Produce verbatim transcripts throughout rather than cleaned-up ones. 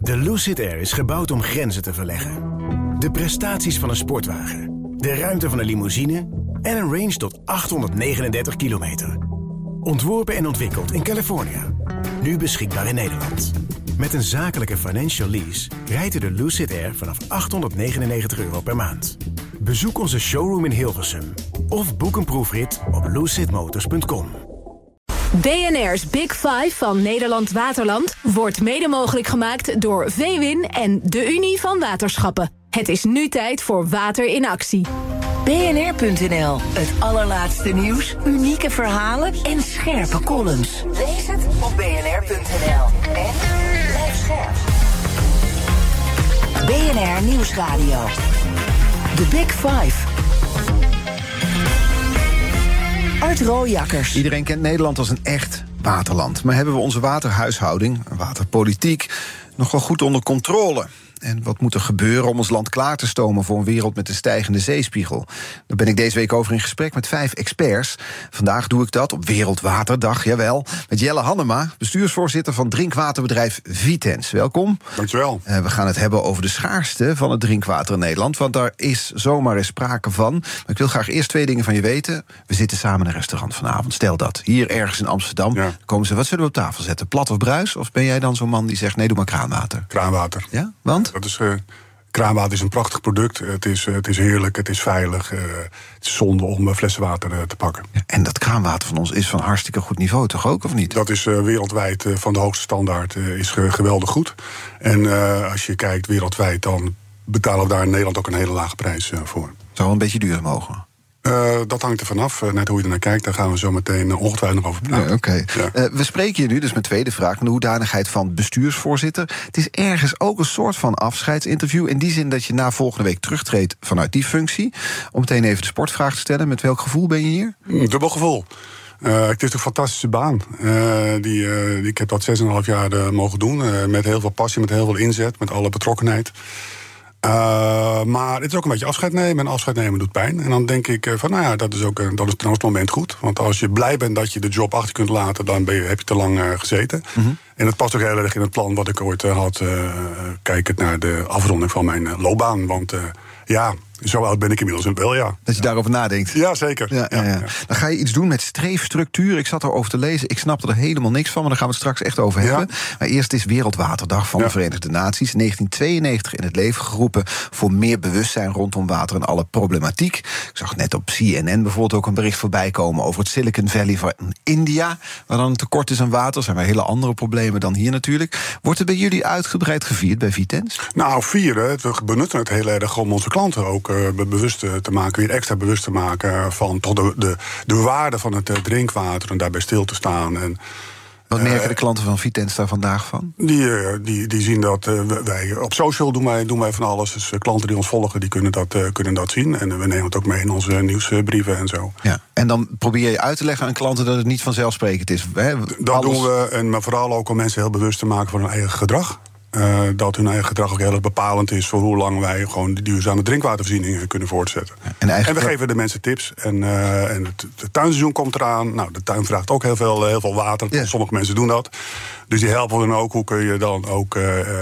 De Lucid Air is gebouwd om grenzen te verleggen. De prestaties van een sportwagen, de ruimte van een limousine en een range tot achthonderdnegenendertig kilometer. Ontworpen en ontwikkeld in Californië. Nu beschikbaar in Nederland. Met een zakelijke financial lease rijdt u de Lucid Air vanaf achthonderdnegenennegentig euro per maand. Bezoek onze showroom in Hilversum of boek een proefrit op lucid motors punt com. B N R's Big Five van Nederland Waterland wordt mede mogelijk gemaakt door Veewin en de Unie van Waterschappen. Het is nu tijd voor Water in Actie. B N R punt N L, het allerlaatste nieuws, unieke verhalen en scherpe columns. Lees het op B N R punt N L. En blijf scherp. B N R Nieuwsradio. The Big Five. Art Rooijakkers. Iedereen kent Nederland als een echt waterland. Maar hebben we onze waterhuishouding, waterpolitiek, nog wel goed onder controle? En wat moet er gebeuren om ons land klaar te stomen voor een wereld met een stijgende zeespiegel? Daar ben ik deze week over in gesprek met vijf experts. Vandaag doe ik dat op Wereldwaterdag, jawel, met Jelle Hannema, bestuursvoorzitter van drinkwaterbedrijf Vitens. Welkom. Dankjewel. Uh, we gaan het hebben over de schaarste van het drinkwater in Nederland, want daar is zomaar eens sprake van. Maar ik wil graag eerst twee dingen van je weten. We zitten samen in een restaurant vanavond, stel dat. Hier ergens in Amsterdam. Ja. Dan komen ze, wat zullen we op tafel zetten? Plat of bruis? Of ben jij dan zo'n man die zegt, nee, doe maar kraanwater? Kraanwater. Ja, want? Dat is, uh, kraanwater is een prachtig product. Het is, uh, het is heerlijk, het is veilig. Uh, het is zonde om uh, flessen water uh, te pakken. Ja, en dat kraanwater van ons is van hartstikke goed niveau, toch ook, of niet? Dat is uh, wereldwijd uh, van de hoogste standaard. Uh, is uh, geweldig goed. En uh, als je kijkt wereldwijd, dan betalen we daar in Nederland ook een hele lage prijs uh, voor. Zou een beetje duur mogen? Uh, dat hangt er vanaf, uh, net hoe je er naar kijkt. Daar gaan we zo meteen uh, ongetwijfeld nog over praten. Ja, Oké. Okay. Ja. Uh, we spreken hier nu, dus mijn tweede vraag, van de hoedanigheid van bestuursvoorzitter. Het is ergens ook een soort van afscheidsinterview, in die zin dat je na volgende week terugtreedt vanuit die functie. Om meteen even de sportvraag te stellen. Met welk gevoel ben je hier? Mm, dubbel gevoel. Uh, het is een fantastische baan. Uh, die, uh, die, ik heb dat zes en een half jaar uh, mogen doen. Uh, met heel veel passie, met heel veel inzet, met alle betrokkenheid. Uh, maar het is ook een beetje afscheid nemen. En afscheid nemen doet pijn. En dan denk ik uh, van, nou ja, dat is ook uh, dat is trouwens het moment goed. Want als je blij bent dat je de job achter kunt laten, dan ben je, heb je te lang uh, gezeten. Mm-hmm. En het past ook heel erg in het plan wat ik ooit uh, had, uh, kijkend naar de afronding van mijn uh, loopbaan. Want uh, ja, zo oud ben ik inmiddels wel, ja. Dat je ja. daarover nadenkt. Ja, zeker. Ja, ja, ja. Ja. Dan ga je iets doen met streefstructuur. Ik zat erover te lezen, ik snapte er helemaal niks van, maar daar gaan we het straks echt over hebben. Ja. Maar eerst is Wereldwaterdag van ja. de Verenigde Naties, negentien tweeënnegentig in het leven geroepen voor meer bewustzijn rondom water en alle problematiek. Ik zag net op C N N bijvoorbeeld ook een bericht voorbij komen over het Silicon Valley van India, waar dan een tekort is aan water. Er zijn weer hele andere problemen dan hier natuurlijk. Wordt het bij jullie uitgebreid gevierd bij Vitens? Nou, vieren. We benutten het heel erg om onze klanten ook uh, bewust te maken, weer extra bewust te maken van toch de, de, de waarde van het uh, drinkwater en daarbij stil te staan. En wat merken uh, de klanten van Vitens daar vandaag van? Die, uh, die, die zien dat uh, wij op social doen wij, doen wij van alles. Dus uh, klanten die ons volgen, die kunnen dat, uh, kunnen dat zien. En uh, we nemen het ook mee in onze nieuwsbrieven en zo. Ja. En dan probeer je uit te leggen aan klanten dat het niet vanzelfsprekend is. Hè? Dat alles... doen we, en maar vooral ook om mensen heel bewust te maken van hun eigen gedrag. Uh, dat hun eigen gedrag ook heel erg bepalend is voor hoe lang wij gewoon de duurzame drinkwatervoorziening kunnen voortzetten. Ja, en, en we geven de mensen tips. En, uh, en het, het tuinseizoen komt eraan. Nou, de tuin vraagt ook heel veel, heel veel water. Ja. Sommige mensen doen dat. Dus die helpen dan ook. Hoe kun je dan ook uh, uh,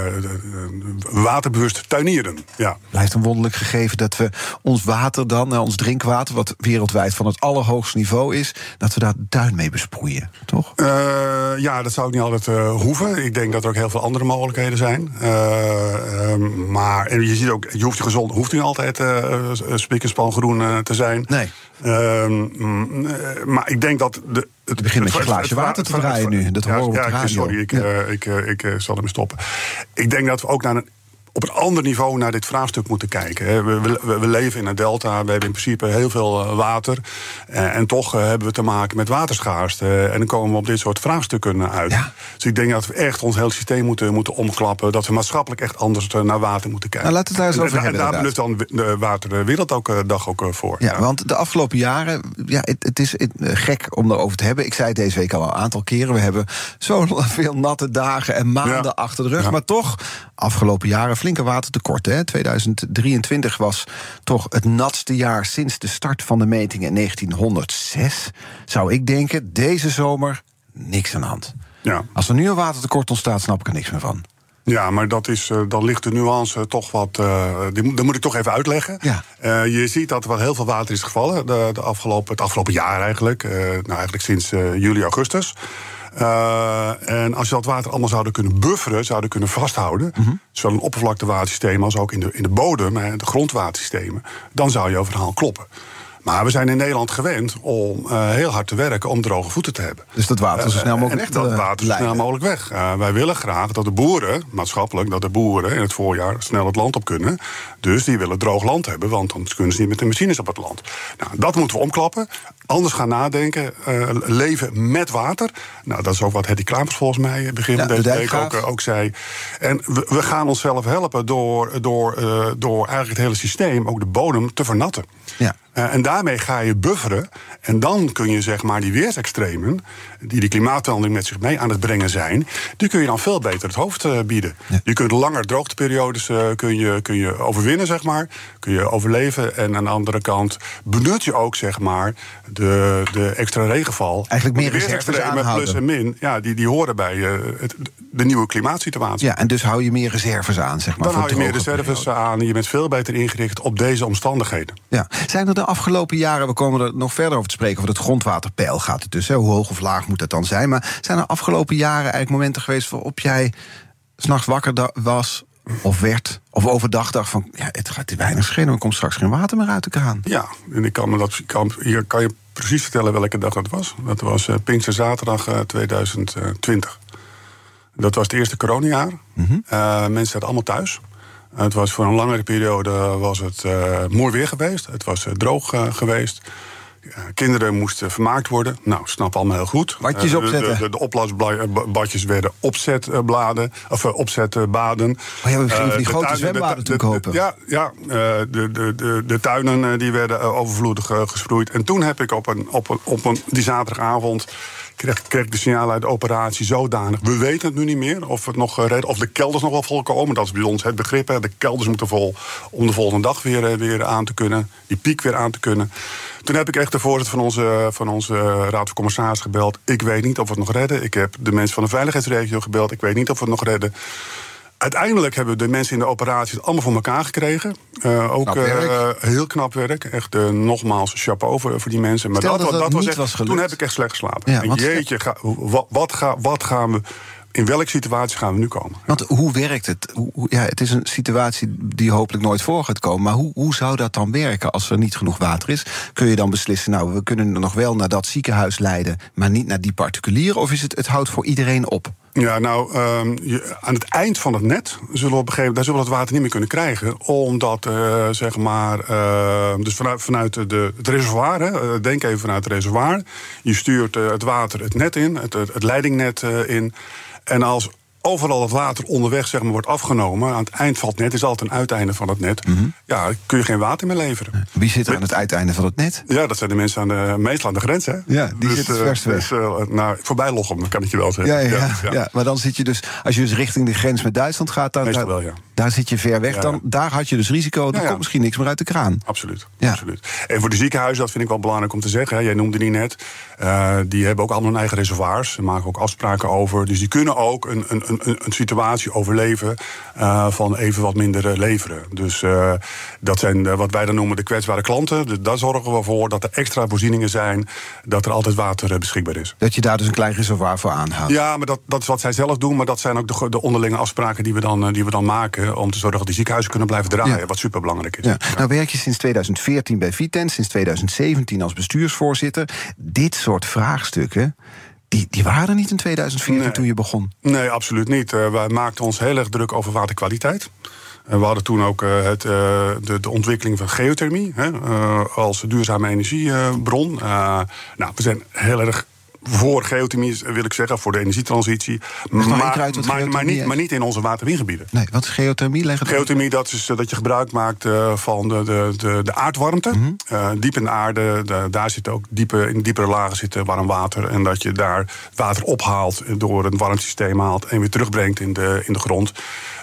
waterbewust tuinieren? Ja. Blijft een wonderlijk gegeven dat we ons water dan, uh, ons drinkwater, wat wereldwijd van het allerhoogste niveau is, dat we daar de tuin mee besproeien, toch? Uh, ja, dat zou ook niet altijd uh, hoeven. Ik denk dat er ook heel veel andere mogelijkheden zijn. Uh, uh, maar en je ziet ook, je hoeft je gezond, hoeft niet altijd uh, spik en span groen uh, te zijn. Nee. Uh, mm, uh, maar ik denk dat de Het begint met je glaasje water te draaien nu. Dat horen we op de radio. Sorry, ik, ja. uh, ik, uh, ik uh, zal ermee stoppen. Ik denk dat we ook naar een, op een ander niveau naar dit vraagstuk moeten kijken. We, we, we leven in een delta, we hebben in principe heel veel water. Uh, en toch uh, hebben we te maken met waterschaarste. Uh, en dan komen we op dit soort vraagstukken uit. Ja. Dus ik denk dat we echt ons hele systeem moeten, moeten omklappen. Dat we maatschappelijk echt anders naar water moeten kijken. Nou, laten we het daar eens over en, hebben. En daar benuft dan de Waterwerelddag ook voor. Ja, ja, want de afgelopen jaren, ja, het, het is het, uh, gek om daarover te hebben. Ik zei het deze week al een aantal keren. We hebben zoveel natte dagen en maanden ja. achter de rug. Ja. Maar toch, afgelopen jaren flinke watertekort. Hè. tweeduizend drieëntwintig was toch het natste jaar sinds de start van de metingen in negentienhonderdzes. Zou ik denken, deze zomer niks aan de hand. Ja. Als er nu een watertekort ontstaat, snap ik er niks meer van. Ja, maar dat is, uh, dan ligt de nuance toch wat... Uh, die, dat moet ik toch even uitleggen. Ja. Uh, je ziet dat er wel heel veel water is gevallen de, de afgelopen, het afgelopen jaar eigenlijk. Uh, nou, eigenlijk sinds uh, juli, augustus. Uh, en als je dat water allemaal zouden kunnen bufferen, zouden kunnen vasthouden... Mm-hmm. zowel in oppervlaktewatersystemen als ook in de, in de bodem, hè, de grondwatersystemen... dan zou jouw verhaal kloppen. Maar we zijn in Nederland gewend om uh, heel hard te werken om droge voeten te hebben. Dus dat water zo snel mogelijk uh, en echt dat water zo snel mogelijk weg. Uh, wij willen graag dat de boeren, maatschappelijk, dat de boeren in het voorjaar snel het land op kunnen. Dus die willen droog land hebben, want dan kunnen ze niet met de machines op het land. Nou, dat moeten we omklappen. Anders gaan nadenken, uh, leven met water. Nou, dat is ook wat Hetty Kramers volgens mij begin ja, deze week ook, uh, ook zei. En we, we gaan onszelf helpen door, door, uh, door eigenlijk het hele systeem, ook de bodem, te vernatten. Ja. Uh, en daarmee ga je bufferen. En dan kun je zeg maar die weersextremen, die die klimaatverandering met zich mee aan het brengen zijn, die kun je dan veel beter het hoofd uh, bieden. Ja. Je kunt langer droogteperiodes uh, kun je, kun je overwinnen, zeg maar. Kun je overleven. En aan de andere kant benut je ook zeg maar de, de extra regenval. Eigenlijk meer reserves aanhouden. Plus en min, ja, die, die horen bij uh, het, de nieuwe klimaatsituatie. Ja, en dus hou je meer reserves aan, zeg maar. Dan hou je meer reserves periode. aan en je bent veel beter ingericht op deze omstandigheden. Ja. Zijn er de afgelopen jaren, we komen er nog verder over te spreken, over het grondwaterpeil gaat het dus. Hè? Hoe hoog of laag moet dat dan zijn? Maar zijn er afgelopen jaren eigenlijk momenten geweest waarop jij 's nachts wakker was of werd, of overdag dacht van, ja, het gaat hier weinig schelen, er komt straks geen water meer uit de kraan? Ja, en ik kan me dat, kan, hier kan je precies vertellen welke dag dat was. Dat was uh, Pinksterzaterdag uh, tweeduizend twintig. Dat was het eerste coronajaar. Mm-hmm. Uh, mensen zaten allemaal thuis. Uh, het was voor een langere periode was het uh, mooi weer geweest. Het was uh, droog uh, geweest. Uh, kinderen moesten vermaakt worden. Nou, snap allemaal heel goed. Badjes uh, opzetten. De, de, de opblaasbadjes werden opzetbladen, of uh, opzetbaden. Oh ja, we gingen uh, die grote tuinen, zwembaden toen kopen. Ja, ja uh, de, de, de, de tuinen uh, die werden uh, overvloedig uh, gesproeid. En toen heb ik op een, op een, op een die zaterdagavond kreeg, kreeg ik de signalen uit de operatie zodanig. We weten het nu niet meer of het nog redden, of de kelders nog wel vol komen. Dat is bij ons het begrip. Hè. De kelders moeten vol om de volgende dag weer, weer aan te kunnen. Die piek weer aan te kunnen. Toen heb ik echt de voorzitter van onze, van onze Raad van Commissarissen gebeld. Ik weet niet of we het nog redden. Ik heb de mensen van de veiligheidsregio gebeld. Ik weet niet of we het nog redden. Uiteindelijk hebben de mensen in de operatie het allemaal voor elkaar gekregen. Uh, ook knap uh, heel knap werk. Echt uh, nogmaals chapeau voor, voor die mensen. Maar Stel dat, dat, dat was echt, was toen heb ik echt slecht geslapen. Ja, en jeetje, ga, wat, wat, ga, wat gaan we... In welke situatie gaan we nu komen? Want hoe werkt het? Hoe, ja, het is een situatie die hopelijk nooit voor gaat komen. Maar hoe, hoe zou dat dan werken als er niet genoeg water is? Kun je dan beslissen, nou, we kunnen nog wel naar dat ziekenhuis leiden, maar niet naar die particulier? Of is het, het houdt voor iedereen op? Ja, nou, um, je, aan het eind van het net zullen we op een gegeven moment, daar zullen we het water niet meer kunnen krijgen, omdat, uh, zeg maar, uh, dus vanuit, vanuit de, het reservoir, hè, denk even vanuit het reservoir, je stuurt uh, het water het net in, het, het leidingnet uh, in, en als overal het water onderweg zeg maar, wordt afgenomen, aan het eind van het net is altijd een uiteinde van het net. Mm-hmm. Ja, kun je geen water meer leveren. Wie zit er aan het uiteinde van het net? Ja, dat zijn de mensen aan de, meestal aan de grens, hè? Ja, die dus, zitten het verst weg. Dus, uh, nou, voorbij Lochem, kan ik je wel zeggen. Ja, ja, ja, ja. ja, maar dan zit je dus, als je dus richting de grens met Duitsland gaat, dan, meestal wel, ja. Daar zit je ver weg, ja, ja. Dan, daar had je dus risico, er ja, ja. komt misschien niks meer uit de kraan. Absoluut, ja. absoluut. En voor de ziekenhuizen, dat vind ik wel belangrijk om te zeggen, hè. Jij noemde die net, uh, die hebben ook allemaal hun eigen reservoirs, ze maken ook afspraken over, dus die kunnen ook een, een, een, een situatie overleven uh, van even wat minder uh, leveren. Dus uh, dat zijn uh, wat wij dan noemen de kwetsbare klanten. Dus daar zorgen we voor dat er extra voorzieningen zijn, dat er altijd water uh, beschikbaar is. Dat je daar dus een klein reservoir voor aanhoudt. Ja, maar dat, dat is wat zij zelf doen, maar dat zijn ook de, de onderlinge afspraken die we, dan, uh, die we dan maken om te zorgen dat die ziekenhuizen kunnen blijven draaien, ja. Wat superbelangrijk is. Ja. Ja. Nou werk je sinds tweeduizend veertien bij Vitens, sinds tweeduizend zeventien als bestuursvoorzitter. Dit soort vraagstukken, Die, die waren er niet in tweeduizend veertien nee. toen je begon? Nee, absoluut niet. Uh, wij maakten ons heel erg druk over waterkwaliteit. Uh, we hadden toen ook uh, het, uh, de, de ontwikkeling van geothermie hè, uh, als duurzame energiebron. Uh, nou, we zijn heel erg voor geothermie, wil ik zeggen, voor de energietransitie. Maar, maar, maar, maar, niet, maar niet in onze waterwingebieden. Nee, wat is geothermie? Leggen geothermie, dat is uh, dat je gebruik maakt uh, van de, de, de, de aardwarmte. Mm-hmm. Uh, diep in de aarde, de, daar zit ook diepe, in diepere lagen zit warm water. En dat je daar water ophaalt, door een warmtesysteem haalt en weer terugbrengt in de, in de grond.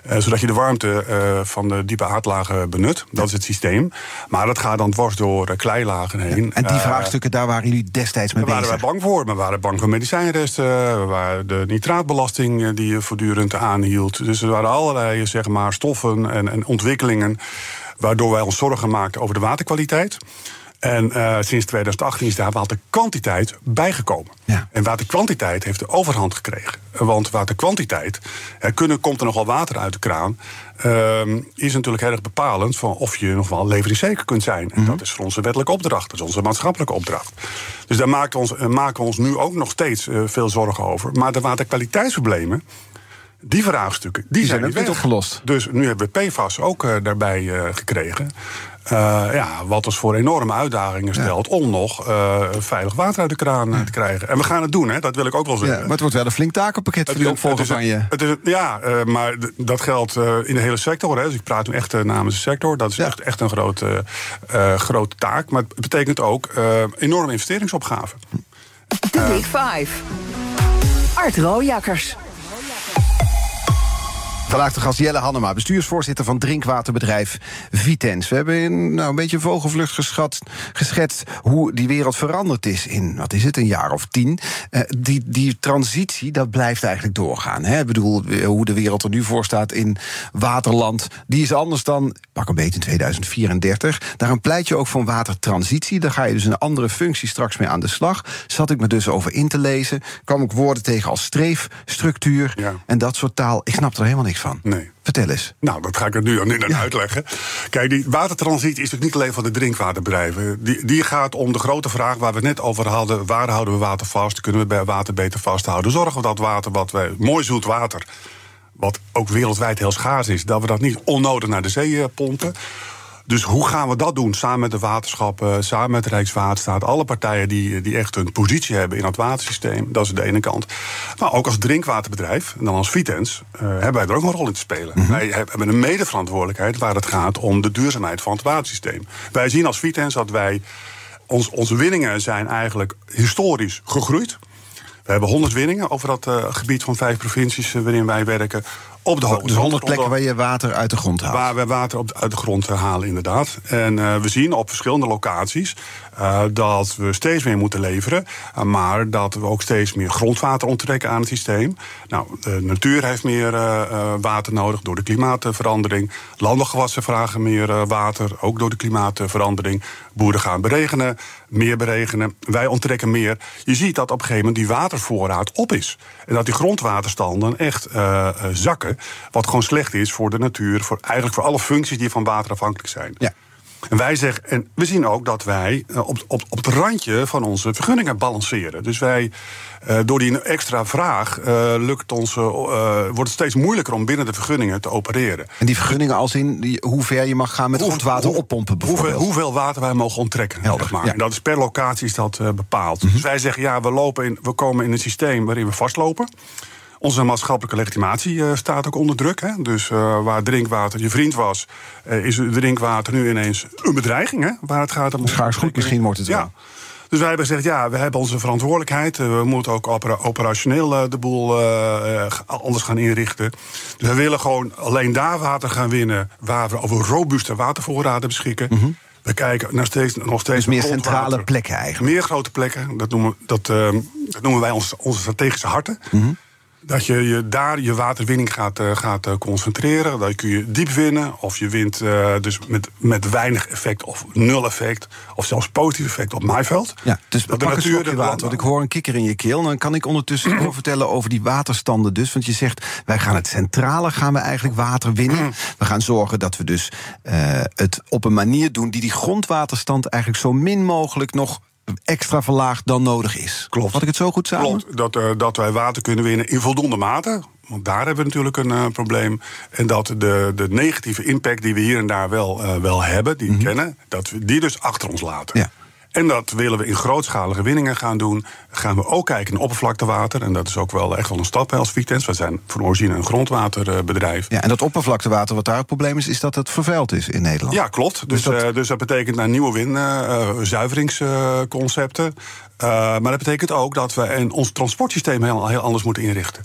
Uh, zodat je de warmte uh, van de diepe aardlagen benut. Dat is het systeem. Maar dat gaat dan dwars door uh, kleilagen heen. Ja, en die uh, vraagstukken, daar waren jullie destijds mee bezig? Daar waren wij bang voor. We waren bang voor medicijnresten. We waren de nitraatbelasting die je voortdurend aanhield. Dus er waren allerlei zeg maar, stoffen en, en ontwikkelingen waardoor wij ons zorgen maakten over de waterkwaliteit. En uh, sinds twintig achttien is daar waterkwantiteit bijgekomen. Ja. En waterkwantiteit heeft de overhand gekregen. Want waterkwantiteit, uh, kunnen, komt er nogal water uit de kraan, Uh, is natuurlijk heel erg bepalend van of je nog wel leveringszeker kunt zijn. En mm-hmm. dat is voor onze wettelijke opdracht, dat is onze maatschappelijke opdracht. Dus daar maken we ons, uh, maken we ons nu ook nog steeds uh, veel zorgen over. Maar de waterkwaliteitsproblemen, die vraagstukken, die, die zijn, zijn niet opgelost. Dus nu hebben we P F A S ook uh, daarbij uh, gekregen. Uh, ja, wat ons voor enorme uitdagingen stelt ja. om nog uh, veilig water uit de kraan ja. te krijgen. En we gaan het doen, hè, dat wil ik ook wel zeggen. Ja, maar het wordt wel een flink takenpakket voor de opvolger van je. Het is, ja, uh, maar d- dat geldt uh, in de hele sector. Hè, dus ik praat nu echt uh, namens de sector. Dat is ja. echt, echt een grote, uh, grote taak. Maar het betekent ook uh, enorme investeringsopgaven. De uh, Big Five. Art Rooijakkers. Vandaag de gast Jelle Hannema, bestuursvoorzitter van drinkwaterbedrijf Vitens. We hebben in nou, een beetje vogelvlucht geschat, geschetst hoe die wereld veranderd is in, wat is het, een jaar of tien. Uh, die, die transitie, dat blijft eigenlijk doorgaan. Hè? Ik bedoel, hoe de wereld er nu voor staat in waterland, die is anders dan, pak een beetje in tweeduizend vierendertig. Daarom pleit je ook voor watertransitie. Daar ga je dus een andere functie straks mee aan de slag. Zat ik me dus over in te lezen. Kwam ik woorden tegen als streef, structuur ja. en dat soort taal. Ik snap er helemaal niks van. Nee. Vertel eens. Nou, dat ga ik er nu aan ja. uitleggen. Kijk, die watertransitie is natuurlijk niet alleen van de drinkwaterbedrijven. Die, die gaat om de grote vraag waar we het net over hadden. Waar houden we water vast? Kunnen we bij water beter vasthouden? Zorgen we dat water, wat wij, mooi zoet water, wat ook wereldwijd heel schaars is, dat we dat niet onnodig naar de zee pompen. Dus hoe gaan we dat doen? Samen met de waterschappen, samen met Rijkswaterstaat, alle partijen die, die echt een positie hebben in het watersysteem. Dat is de ene kant. Maar ook als drinkwaterbedrijf, en dan als Vitens, uh, hebben wij er ook een rol in te spelen. Mm-hmm. Wij hebben een medeverantwoordelijkheid waar het gaat om de duurzaamheid van het watersysteem. Wij zien als Vitens dat wij, ons, onze winningen zijn eigenlijk historisch gegroeid. We hebben honderd winningen over dat uh, gebied van vijf provincies uh, waarin wij werken. Op de hoogte. Dus honderd plekken waar je water uit de grond haalt. Waar we water op de, uit de grond halen, inderdaad. En uh, we zien op verschillende locaties uh, dat we steeds meer moeten leveren. Uh, maar dat we ook steeds meer grondwater onttrekken aan het systeem. Nou, de natuur heeft meer uh, uh, water nodig door de klimaatverandering. Landbouwgewassen vragen meer uh, water, ook door de klimaatverandering. Boeren gaan beregenen, meer beregenen. Wij onttrekken meer. Je ziet dat op een gegeven moment die watervoorraad op is. En dat die grondwaterstanden echt uh, uh, zakken. Wat gewoon slecht is voor de natuur, voor, eigenlijk voor alle functies die van water afhankelijk zijn. Ja. En wij zeggen, en we zien ook dat wij uh, op, op, op het randje van onze vergunningen balanceren. Dus wij, uh, door die extra vraag, uh, lukt ons, uh, wordt het steeds moeilijker om binnen de vergunningen te opereren. En die vergunningen als in die, hoe ver je mag gaan met grondwater hoe, oppompen bijvoorbeeld? Hoeveel, hoeveel water wij mogen onttrekken. Helder, zeg maar. Ja. En dat is per locatie is dat uh, bepaald. Mm-hmm. Dus wij zeggen, ja, we, lopen in, we komen in een systeem waarin we vastlopen. Onze maatschappelijke legitimatie uh, staat ook onder druk. Hè? Dus uh, waar drinkwater je vriend was, uh, is drinkwater nu ineens een bedreiging. Hè? Waar het gaat om. Schaars goed, misschien wordt het ja. wel. Dus wij hebben gezegd, ja, we hebben onze verantwoordelijkheid. Uh, we moeten ook opera- operationeel uh, de boel uh, uh, anders gaan inrichten. Dus we willen gewoon alleen daar water gaan winnen waar we over robuuste watervoorraden beschikken. Mm-hmm. We kijken naar steeds, nog steeds dus meer centrale plekken eigenlijk. Meer grote plekken. Dat noemen, dat, uh, dat noemen wij ons, onze strategische harten. Mm-hmm. Dat je, je daar je waterwinning gaat, uh, gaat uh, concentreren. Dat kun je diep winnen. Of je wint uh, dus met, met weinig effect of nul effect. Of zelfs positief effect op maaiveld. Ja, dus dat de pak natuur een water. Want ik hoor een kikker in je keel. Dan kan ik ondertussen over vertellen over die waterstanden dus. Want je zegt, wij gaan het centrale, gaan we eigenlijk water winnen. We gaan zorgen dat we dus uh, het op een manier doen die die grondwaterstand eigenlijk zo min mogelijk nog extra verlaagd dan nodig is. Klopt. Had ik het zo goed samen? Klopt, dat, uh, dat wij water kunnen winnen in voldoende mate. Want daar hebben we natuurlijk een uh, probleem. En dat de, de negatieve impact die we hier en daar wel, uh, wel hebben, die mm-hmm. we kennen, dat we die dus achter ons laten. Ja. En dat willen we in grootschalige winningen gaan doen. Gaan we ook kijken naar oppervlaktewater. En dat is ook wel echt wel een stap als Vitens. We zijn van origine een grondwaterbedrijf. Ja, en dat oppervlaktewater, wat daar het probleem is, is dat het vervuild is in Nederland. Ja, klopt. Dus, dus, dat... Uh, dus dat betekent naar nieuwe win, uh, zuiveringsconcepten. Uh, maar dat betekent ook dat we en ons transportsysteem heel, heel anders moeten inrichten.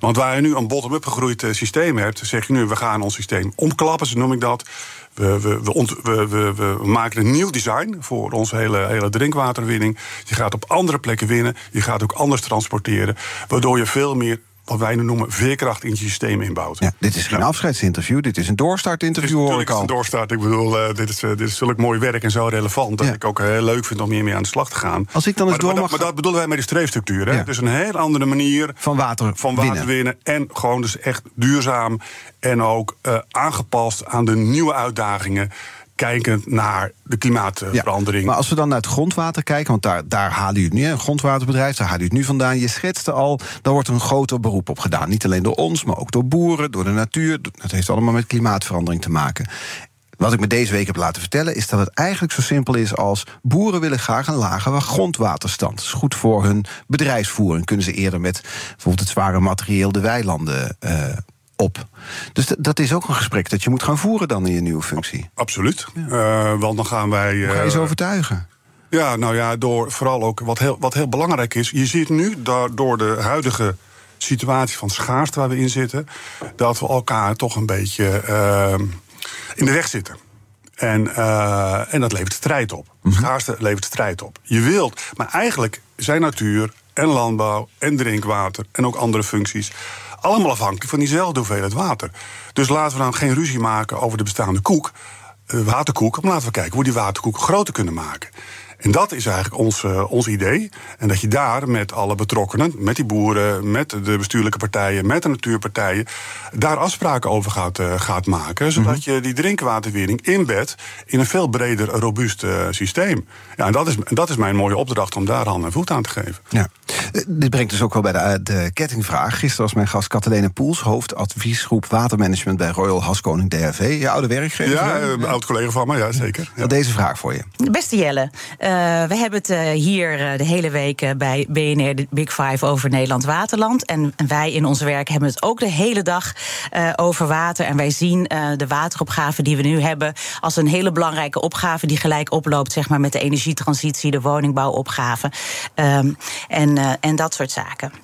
Want waar je nu een bottom-up gegroeid uh, systeem hebt, zeg je nu, we gaan ons systeem omklappen, zo noem ik dat. We, we, we, ont, we, we, we maken een nieuw design voor onze hele, hele drinkwaterwinning. Je gaat op andere plekken winnen, je gaat ook anders transporteren, waardoor je veel meer, wat wij nu noemen, veerkracht in je systeem inbouwt. Ja, dit is geen nou, afscheidsinterview, dit is een doorstartinterview, hoor ik al. Het is een doorstart. Ik bedoel, uh, dit, is, uh, dit is zulk mooi werk en zo relevant dat ja. ik ook heel leuk vind om hiermee aan de slag te gaan. Als ik dan eens maar, door maar, mag... maar dat bedoelen wij met die streefstructuur. Hè? Ja. Dus een heel andere manier van water, van water winnen. winnen. En gewoon dus echt duurzaam en ook uh, aangepast aan de nieuwe uitdagingen, kijkend naar de klimaatverandering. Ja, maar als we dan naar het grondwater kijken, want daar, daar halen jullie nu, een grondwaterbedrijf, daar halen jullie het nu vandaan. Je schetste al, daar wordt een groter beroep op gedaan. Niet alleen door ons, maar ook door boeren, door de natuur. Dat heeft allemaal met klimaatverandering te maken. Wat ik me deze week heb laten vertellen, is dat het eigenlijk zo simpel is als boeren willen graag een lagere grondwaterstand. Dat is goed voor hun bedrijfsvoering. Kunnen ze eerder met bijvoorbeeld het zware materieel de weilanden uh, op. Dus d- dat is ook een gesprek dat je moet gaan voeren dan in je nieuwe functie. Absoluut. Ja. Uh, want dan gaan wij... Uh, Hoe ga je ze overtuigen? Ja, nou ja, door vooral ook wat heel, wat heel belangrijk is. Je ziet nu, door de huidige situatie van schaarste waar we in zitten, dat we elkaar toch een beetje uh, in de weg zitten. En, uh, en dat levert strijd op. Mm-hmm. Schaarste levert strijd op. Je wilt, maar eigenlijk zijn natuur en landbouw en drinkwater en ook andere functies allemaal afhankelijk van diezelfde hoeveelheid water. Dus laten we dan geen ruzie maken over de bestaande koek, de waterkoek, maar laten we kijken hoe die waterkoek groter kunnen maken. En dat is eigenlijk ons, uh, ons idee. En dat je daar met alle betrokkenen, met die boeren, met de bestuurlijke partijen, met de natuurpartijen, daar afspraken over gaat, uh, gaat maken. Zodat mm-hmm. je die drinkwaterwinning inbedt in een veel breder, robuust uh, systeem. Ja, en dat is, dat is mijn mooie opdracht om daar hand en voet aan te geven. Ja. Uh, dit brengt dus ook wel bij de, de kettingvraag. Gisteren was mijn gast Katelijne Poels, hoofdadviesgroep watermanagement bij Royal Haskoning D H V. Je oude werkgever. Ja, uh, ja. oud collega van me, ja zeker. Ja. Deze vraag voor je. Beste Jelle, Uh, we hebben het uh, hier uh, de hele week uh, bij B N R, de Big Five, over Nederland Waterland. En, en wij in ons werk hebben het ook de hele dag uh, over water. En wij zien uh, de wateropgave die we nu hebben als een hele belangrijke opgave die gelijk oploopt, zeg maar, met de energietransitie, de woningbouwopgave um, en, uh, en dat soort zaken.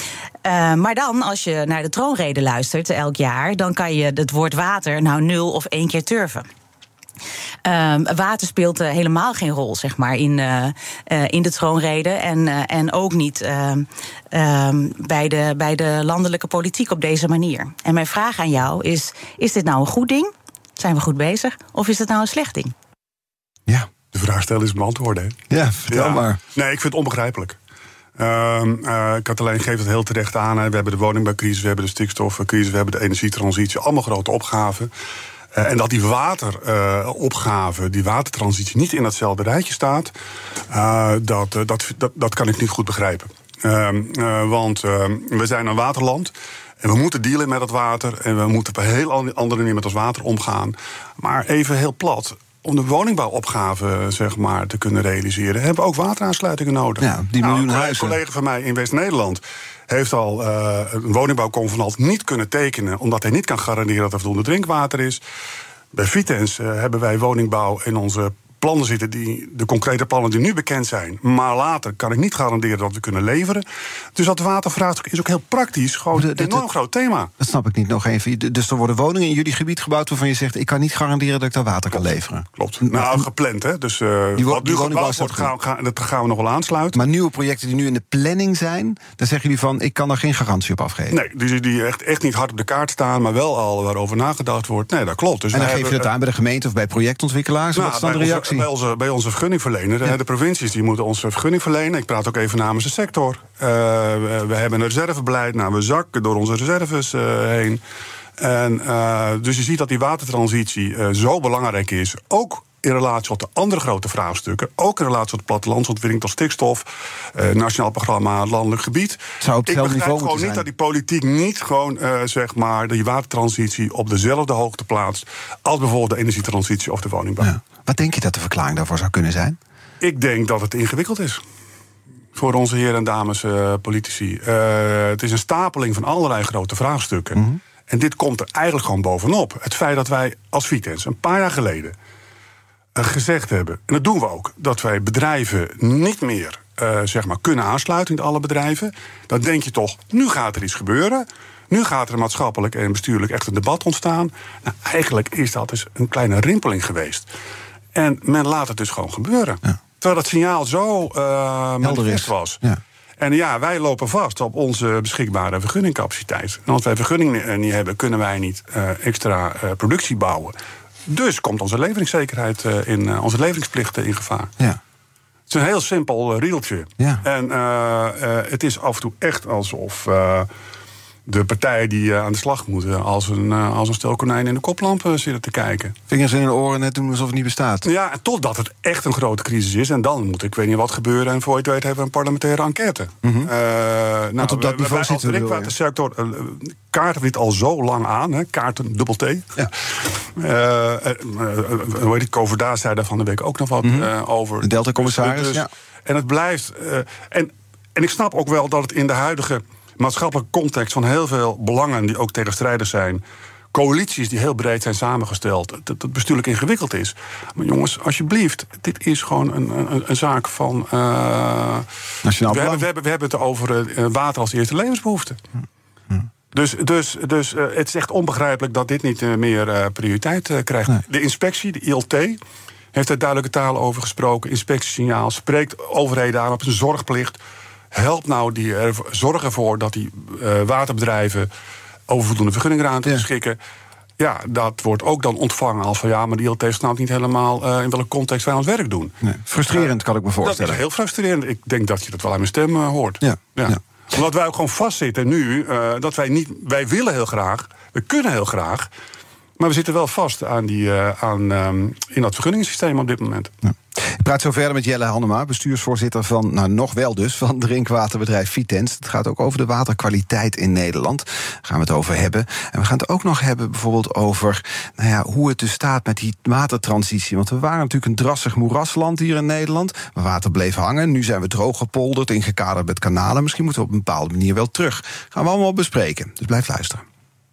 Uh, maar dan, als je naar de troonrede luistert elk jaar, dan kan je het woord water nou nul of één keer turven. Um, water speelt uh, helemaal geen rol, zeg maar, in, uh, uh, in de troonrede. En, uh, en ook niet uh, um, bij, de, bij de landelijke politiek op deze manier. En mijn vraag aan jou is, is dit nou een goed ding? Zijn we goed bezig? Of is het nou een slecht ding? Ja, de vraag stellen is beantwoorden. Hè? Ja, vertel ja. maar. Nee, ik vind het onbegrijpelijk. Uh, uh, Katelijne geeft het heel terecht aan. Hè. We hebben de woningbouwcrisis, we hebben de stikstofcrisis, we hebben de energietransitie. Allemaal grote opgaven. Uh, en dat die wateropgave, uh, die watertransitie niet in datzelfde rijtje staat, uh, dat, uh, dat, dat, dat kan ik niet goed begrijpen. Uh, uh, want uh, we zijn een waterland en we moeten dealen met dat water en we moeten op een heel andere manier met ons water omgaan. Maar even heel plat, om de woningbouwopgave, zeg maar, te kunnen realiseren, hebben we ook wateraansluitingen nodig. Ja, die miljoen nou, huizen. Een collega van mij in West-Nederland heeft al uh, een woningbouwconvenant niet kunnen tekenen, omdat hij niet kan garanderen dat er voldoende drinkwater is. Bij Vitens uh, hebben wij woningbouw in onze plannen zitten, die, de concrete plannen die nu bekend zijn. Maar later kan ik niet garanderen dat we kunnen leveren. Dus dat watervraagstuk is ook heel praktisch gewoon een enorm groot thema. Dat snap ik niet nog even. Dus er worden woningen in jullie gebied gebouwd waarvan je zegt, ik kan niet garanderen dat ik daar water Klopt. kan leveren. Klopt. Nou, gepland, hè. Dus uh, die wo- wat nu gebouwd wordt, gaan, gaan, dat gaan we nog wel aansluiten. Maar nieuwe projecten die nu in de planning zijn, daar zeggen jullie van, ik kan daar geen garantie op afgeven. Nee, die, die echt, echt niet hard op de kaart staan, maar wel al waarover nagedacht wordt. Nee, dat klopt. Dus en dan geef hebben, je dat aan bij de gemeente of bij projectontwikkelaars? Nou, wat is dan de reactie? Onze, bij, onze, bij onze vergunningverlener, ja. De provincies die moeten onze vergunning verlenen. Ik praat ook even namens de sector. Uh, we, we hebben een reservebeleid, nou, we zakken door onze reserves uh, heen. En, uh, dus je ziet dat die watertransitie uh, zo belangrijk is, ook in relatie tot de andere grote vraagstukken, ook in relatie tot de plattelandsontwikkeling, tot stikstof, uh, nationaal programma, landelijk gebied. Zou op ik begrijp niveau gewoon niet zijn. dat die politiek niet gewoon uh, zeg maar die watertransitie op dezelfde hoogte plaatst als bijvoorbeeld de energietransitie of de woningbouw. Ja. Wat denk je dat de verklaring daarvoor zou kunnen zijn? Ik denk dat het ingewikkeld is. Voor onze heren en dames uh, politici. Uh, het is een stapeling van allerlei grote vraagstukken. Mm-hmm. En dit komt er eigenlijk gewoon bovenop. Het feit dat wij als Vitens een paar jaar geleden uh, gezegd hebben, en dat doen we ook, dat wij bedrijven niet meer uh, zeg maar kunnen aansluiten, niet alle bedrijven. Dan denk je toch, nu gaat er iets gebeuren. Nu gaat er maatschappelijk en bestuurlijk echt een debat ontstaan. Nou, eigenlijk is dat dus een kleine rimpeling geweest. En men laat het dus gewoon gebeuren. Ja. Terwijl het signaal zo uh, manifest was. Ja. En ja, wij lopen vast op onze beschikbare vergunningcapaciteit. En als wij vergunning niet hebben, kunnen wij niet uh, extra uh, productie bouwen. Dus komt onze leveringszekerheid uh, in, uh, onze leveringsplichten in gevaar. Ja. Het is een heel simpel uh, riedeltje. Ja. En uh, uh, het is af en toe echt alsof Uh, de partijen die uh, aan de slag moeten als een, uh, als een stel konijnen in de koplampen zitten te kijken. Vingers in hun oren net doen alsof het niet bestaat. Ja, en totdat het echt een grote crisis is. En dan moet ik weet niet wat gebeuren. En voor je het weet hebben we een parlementaire enquête. Mm-hmm. Uh, nou, Want op dat we, niveau zitten we. De drinkwatersector uh, kaarten we dit al zo lang aan. Hè, kaarten, dubbel T. Ja. Uh, uh, uh, hoe heet het, Coverdaas zei daar van de week ook nog wat mm-hmm. uh, over. De Delta-commissaris, dus, dus, ja. En het blijft. Uh, en, en ik snap ook wel dat het in de huidige maatschappelijke context van heel veel belangen die ook tegenstrijdig zijn, coalities die heel breed zijn samengesteld, dat het bestuurlijk ingewikkeld is. Maar jongens, alsjeblieft, dit is gewoon een, een, een zaak van Uh, Nationaal we, belang. hebben, we, hebben, we hebben het over uh, water als eerste levensbehoefte. Hm. Hm. Dus, dus, dus uh, het is echt onbegrijpelijk dat dit niet uh, meer uh, prioriteit uh, krijgt. Nee. De inspectie, de I L T, heeft er duidelijke taal over gesproken. Inspectiesignaal spreekt overheden aan op een zorgplicht. Help nou die er, zorg ervoor dat die uh, waterbedrijven over voldoende vergunningruimte ja. beschikken. Ja, dat wordt ook dan ontvangen als van ja, maar die I L T snapt niet helemaal uh, in welke context wij ons werk doen. Nee, frustrerend uh, kan ik me voorstellen. Dat is heel frustrerend. Ik denk dat je dat wel aan mijn stem uh, hoort. Ja, ja. Ja. Omdat wij ook gewoon vastzitten nu, uh, dat wij niet, wij willen heel graag, we kunnen heel graag, maar we zitten wel vast aan die, uh, aan, um, in dat vergunningssysteem op dit moment. Ja. Ik praat zo verder met Jelle Hannema, bestuursvoorzitter van, nou nog wel dus, van drinkwaterbedrijf Vitens. Het gaat ook over de waterkwaliteit in Nederland. Daar gaan we het over hebben. En we gaan het ook nog hebben bijvoorbeeld over nou ja, hoe het dus staat met die watertransitie. Want we waren natuurlijk een drassig moerasland hier in Nederland. Waar water bleef hangen. Nu zijn we droog gepolderd, ingekaderd met kanalen. Misschien moeten we op een bepaalde manier wel terug. Gaan we allemaal bespreken. Dus blijf luisteren.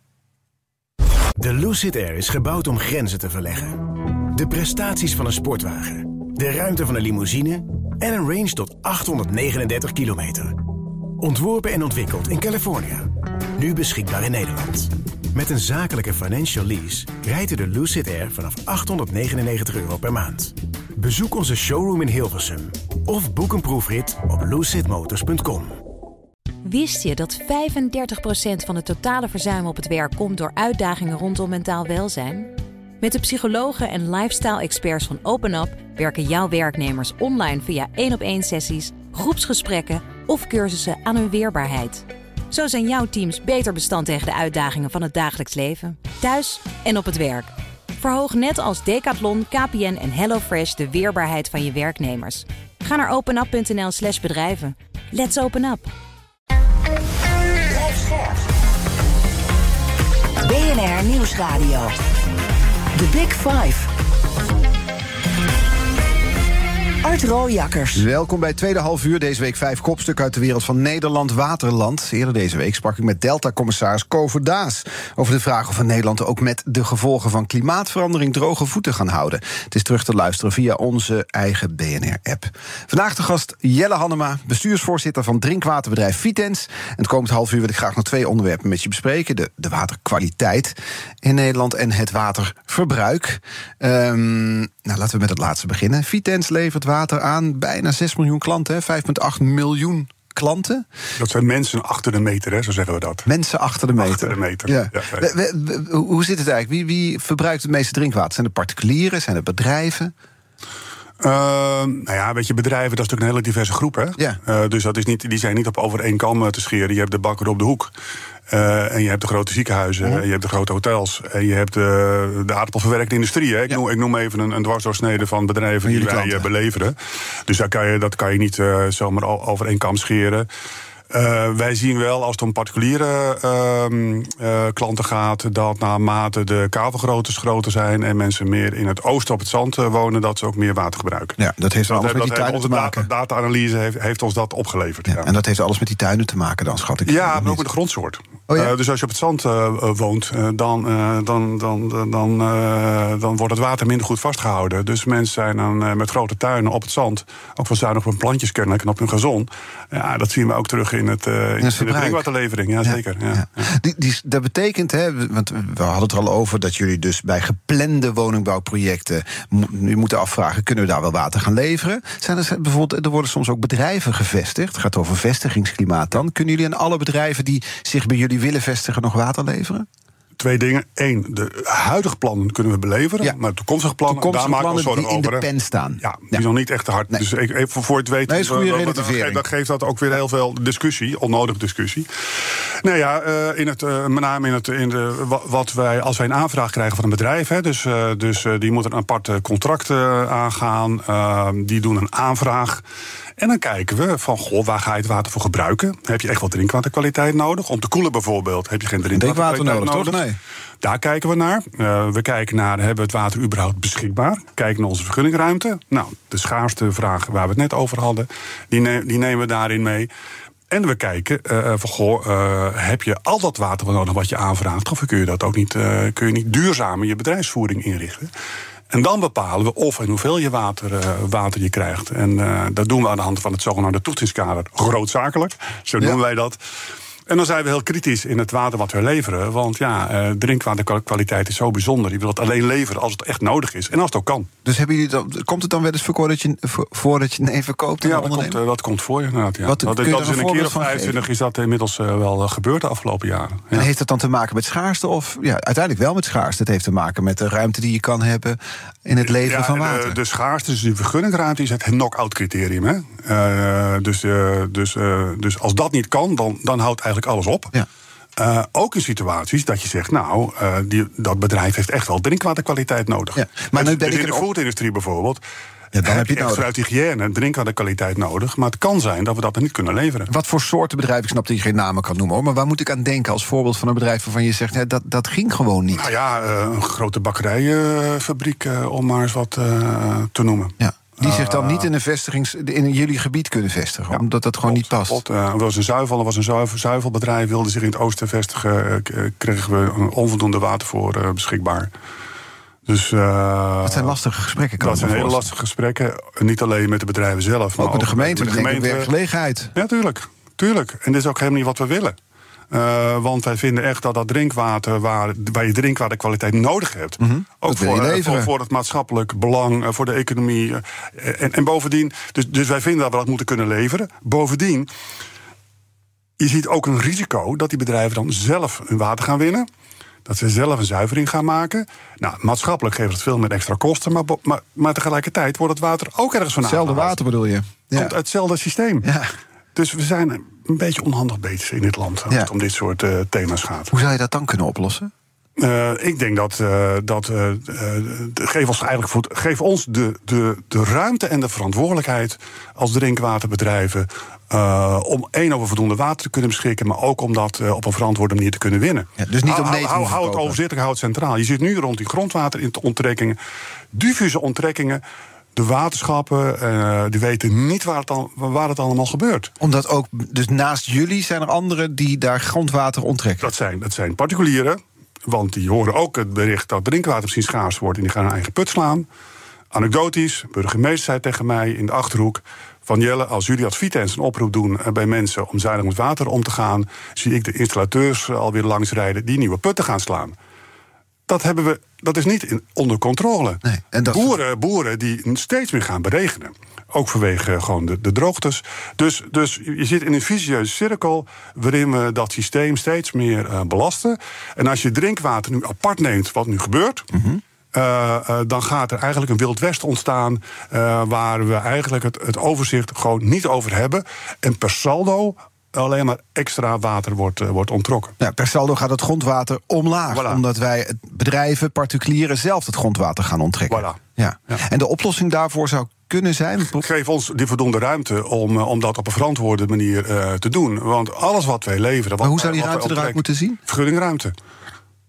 De Lucid Air is gebouwd om grenzen te verleggen. De prestaties van een sportwagen, de ruimte van een limousine en een range tot achthonderdnegenendertig kilometer. Ontworpen en ontwikkeld in Californië. Nu beschikbaar in Nederland. Met een zakelijke financial lease rijdt u de Lucid Air vanaf achthonderdnegenennegentig euro per maand. Bezoek onze showroom in Hilversum of boek een proefrit op lucid motors punt com. Wist je dat vijfendertig procent van het totale verzuim op het werk komt door uitdagingen rondom mentaal welzijn? Met de psychologen en lifestyle-experts van OpenUp werken jouw werknemers online via één-op-één sessies, groepsgesprekken of cursussen aan hun weerbaarheid. Zo zijn jouw teams beter bestand tegen de uitdagingen van het dagelijks leven, thuis en op het werk. Verhoog net als Decathlon, K P N en HelloFresh de weerbaarheid van je werknemers. Ga naar openup punt n l slash bedrijven. Let's open up! B N R Nieuwsradio. The Big Five. Art Rooijakkers. Welkom bij het tweede half uur. Deze week vijf kopstukken uit de wereld van Nederland Waterland. Eerder deze week sprak ik met Delta-commissaris Coverdaas over de vraag of we Nederland ook met de gevolgen van klimaatverandering droge voeten gaan houden. Het is terug te luisteren via onze eigen B N R-app. Vandaag de gast Jelle Hannema, bestuursvoorzitter van drinkwaterbedrijf Vitens. En het komend half uur wil ik graag nog twee onderwerpen met je bespreken. De, de waterkwaliteit in Nederland en het waterverbruik. Um, nou, laten we met het laatste beginnen. Vitens levert water aan bijna zes miljoen klanten, vijf komma acht miljoen klanten. Dat zijn mensen achter de meter, hè, zo zeggen we dat. Mensen achter de meter. Achter de meter. Ja. Ja, we, we, we, hoe zit het eigenlijk? Wie, wie verbruikt het meeste drinkwater? Zijn het particulieren? Zijn het bedrijven? Uh, nou ja, weet je, bedrijven, dat is natuurlijk een hele diverse groep, hè? Ja. Uh, dus dat is niet, die zijn niet op over één kam te scheren. Je hebt de bakker op de hoek. Uh, en je hebt de grote ziekenhuizen, ja. En je hebt de grote hotels. En je hebt de, de aardappelverwerkende industrie. Hè? Ik, ja. noem, ik noem even een, een dwarsdoorsnede van bedrijven van die wij klanten. beleveren. Dus daar kan je, dat kan je niet uh, zomaar over één kam scheren. Uh, wij zien wel, als het om particuliere uh, uh, klanten gaat, dat naarmate de kavelgroottes groter zijn en mensen meer in het oosten op het zand uh, wonen, dat ze ook meer water gebruiken. Ja, dat heeft alles met die tuinen te maken. Onze data-analyse heeft, heeft ons dat opgeleverd. Ja, ja. En dat heeft alles met die tuinen te maken dan, schat ik. Ja, maar ook met de grondsoort. Oh ja? uh, dus als je op het zand uh, woont, uh, dan, uh, dan, dan, dan, dan, uh, dan wordt het water minder goed vastgehouden. Dus mensen zijn dan uh, met grote tuinen op het zand, ook wel zuinig op hun plantjes kennelijk en op hun gazon. Ja, dat zien we ook terug in, het, uh, in, in de drinkwaterlevering. Ja, ja, zeker. Ja, ja. Ja. Die, die, dat betekent, hè, want we hadden het er al over, dat jullie dus bij geplande woningbouwprojecten je moeten afvragen, kunnen we daar wel water gaan leveren? Zijn er bijvoorbeeld, er worden soms ook bedrijven gevestigd. Het gaat over vestigingsklimaat dan. Kunnen jullie aan alle bedrijven die zich bij jullie willen vestigen nog water leveren? Twee dingen. Eén, de huidige plannen kunnen we beleveren. Ja. Maar de toekomstige plannen, toekomstige daar maken we plannen zorgen over. Die in de pen staan. Ja, die ja. is nog niet echt te hard. Nee. Dus even voor het weten, nee, is goede relativering. Dan geeft dat ook weer heel veel discussie, onnodige discussie. Nou ja, uh, in het, uh, met name in het, in de, wat wij, als wij een aanvraag krijgen van een bedrijf, hè, dus, uh, dus uh, die moeten een apart contract uh, aangaan, uh, die doen een aanvraag. En dan kijken we van, goh, waar ga je het water voor gebruiken? Heb je echt wel drinkwaterkwaliteit nodig? Om te koelen bijvoorbeeld heb je geen drinkwaterkwaliteit drinkwater nodig, nodig. Toch? Nee. Daar kijken we naar. Uh, we kijken naar, hebben we het water überhaupt beschikbaar? Kijken naar onze vergunningruimte. Nou, de schaarste vraag waar we het net over hadden, die, ne- die nemen we daarin mee. En we kijken uh, van, goh, uh, heb je al dat water wel nodig wat je aanvraagt? Of kun je dat ook niet, uh, kun je niet duurzamer je bedrijfsvoering inrichten? En dan bepalen we of en hoeveel je water, uh, water je krijgt. En uh, dat doen we aan de hand van het zogenaamde toetsingskader grootzakelijk. Zo noemen ja. wij dat. En dan zijn we heel kritisch in het water wat we leveren. Want ja, uh, drinkwaterkwaliteit is zo bijzonder. Je wil het alleen leveren als het echt nodig is. En als het ook kan. Dus hebben jullie dan, komt het dan wel eens voor dat je, voordat je nee verkoopt? Ja, dat komt, uh, dat komt voor je. Ja. Wat, dat, dat is in een keer of vijfentwintig is dat inmiddels uh, wel uh, gebeurd de afgelopen jaren. Ja. En heeft dat dan te maken met schaarste? Of ja, uiteindelijk wel met schaarste. Het heeft te maken met de ruimte die je kan hebben in het leveren ja, van water. De, de schaarste, dus die vergunningruimte, is het knock-out criterium. Hè? Uh, dus, uh, dus, uh, dus als dat niet kan, dan, dan houdt eigenlijk alles op. Ja. Uh, ook in situaties dat je zegt, nou, uh, die, dat bedrijf heeft echt wel drinkwaterkwaliteit nodig. Ja, maar dus, nu ben dus ik in de foodindustrie bijvoorbeeld, ja, dan heb je, je echt vanuit hygiëne en drinkwaterkwaliteit nodig. Maar het kan zijn dat we dat er niet kunnen leveren. Wat voor soorten bedrijven, ik snap dat je geen namen kan noemen, hoor, maar waar moet ik aan denken als voorbeeld van een bedrijf waarvan je zegt, ja, dat, dat ging gewoon niet? Nou ja, uh, een grote bakkerijfabriek, uh, om maar eens wat uh, te noemen. Ja. Die zich dan niet in een vestigings, in jullie gebied kunnen vestigen, ja, omdat dat gewoon klopt, niet past. Klopt. Uh, er was een zuivel, er was een zuivel, zuivelbedrijf, wilde zich in het oosten vestigen, uh, kregen we een onvoldoende water voor uh, beschikbaar. Dus, uh, dat zijn lastige gesprekken. Kan dat zijn hele lastige gesprekken. Niet alleen met de bedrijven zelf, maar ook met de gemeente. Met de gemeente. Werkgelegenheid. Ja, tuurlijk, tuurlijk. En dit is ook helemaal niet wat we willen. Uh, want wij vinden echt dat dat drinkwater, waar, waar je drinkwaterkwaliteit nodig hebt, mm-hmm. ook voor, uh, voor, voor het maatschappelijk belang, uh, voor de economie. Uh, en, en bovendien, dus, dus wij vinden dat we dat moeten kunnen leveren. Bovendien, je ziet ook een risico dat die bedrijven dan zelf hun water gaan winnen. Dat ze zelf een zuivering gaan maken. Nou, maatschappelijk geeft het veel meer extra kosten, maar, maar, maar tegelijkertijd wordt het water ook ergens van hetzelfde water bedoel je? Ja. Komt uit hetzelfde systeem. Ja. Dus we zijn een beetje onhandig bezig in dit land als ja. het om dit soort uh, thema's gaat. Hoe zou je dat dan kunnen oplossen? Uh, ik denk dat, uh, dat uh, uh, geef ons eigenlijk voor, geef ons de, de, de ruimte en de verantwoordelijkheid als drinkwaterbedrijven uh, om één over voldoende water te kunnen beschikken, maar ook om dat uh, op een verantwoorde manier te kunnen winnen. Ja, dus niet hou, om nee te hou, hou het overzichtelijk, hou het centraal. Je zit nu rond die grondwateronttrekkingen, diffuse onttrekkingen. De waterschappen, uh, die weten niet waar het, al, waar het allemaal gebeurt. Omdat ook, dus naast jullie zijn er anderen die daar grondwater onttrekken? Dat zijn, dat zijn particulieren, want die horen ook het bericht dat drinkwater misschien schaars wordt en die gaan hun eigen put slaan. Anekdotisch, burgemeester zei tegen mij in de Achterhoek van Jelle, als jullie als Vitens een oproep doen bij mensen om zuinig met water om te gaan, zie ik de installateurs alweer langsrijden die nieuwe putten gaan slaan. Dat, hebben we, dat is niet in, onder controle. Nee, en dat boeren, boeren die steeds meer gaan beregenen. Ook vanwege gewoon de, de droogtes. Dus, dus je zit in een vicieuze cirkel waarin we dat systeem steeds meer uh, belasten. En als je drinkwater nu apart neemt, wat nu gebeurt, Mm-hmm. Uh, uh, dan gaat er eigenlijk een Wild West ontstaan Uh, waar we eigenlijk het, het overzicht gewoon niet over hebben. En per saldo alleen maar extra water wordt, uh, wordt onttrokken. Ja, per saldo gaat het grondwater omlaag. Voilà. Omdat wij bedrijven, particulieren zelf het grondwater gaan onttrekken. Voilà. Ja. Ja. En de oplossing daarvoor zou kunnen zijn? Geef ons die voldoende ruimte om, uh, om dat op een verantwoorde manier uh, te doen. Want alles wat wij leveren... Wat maar hoe zou die wij, ruimte eruit moeten zien? Vergunningruimte.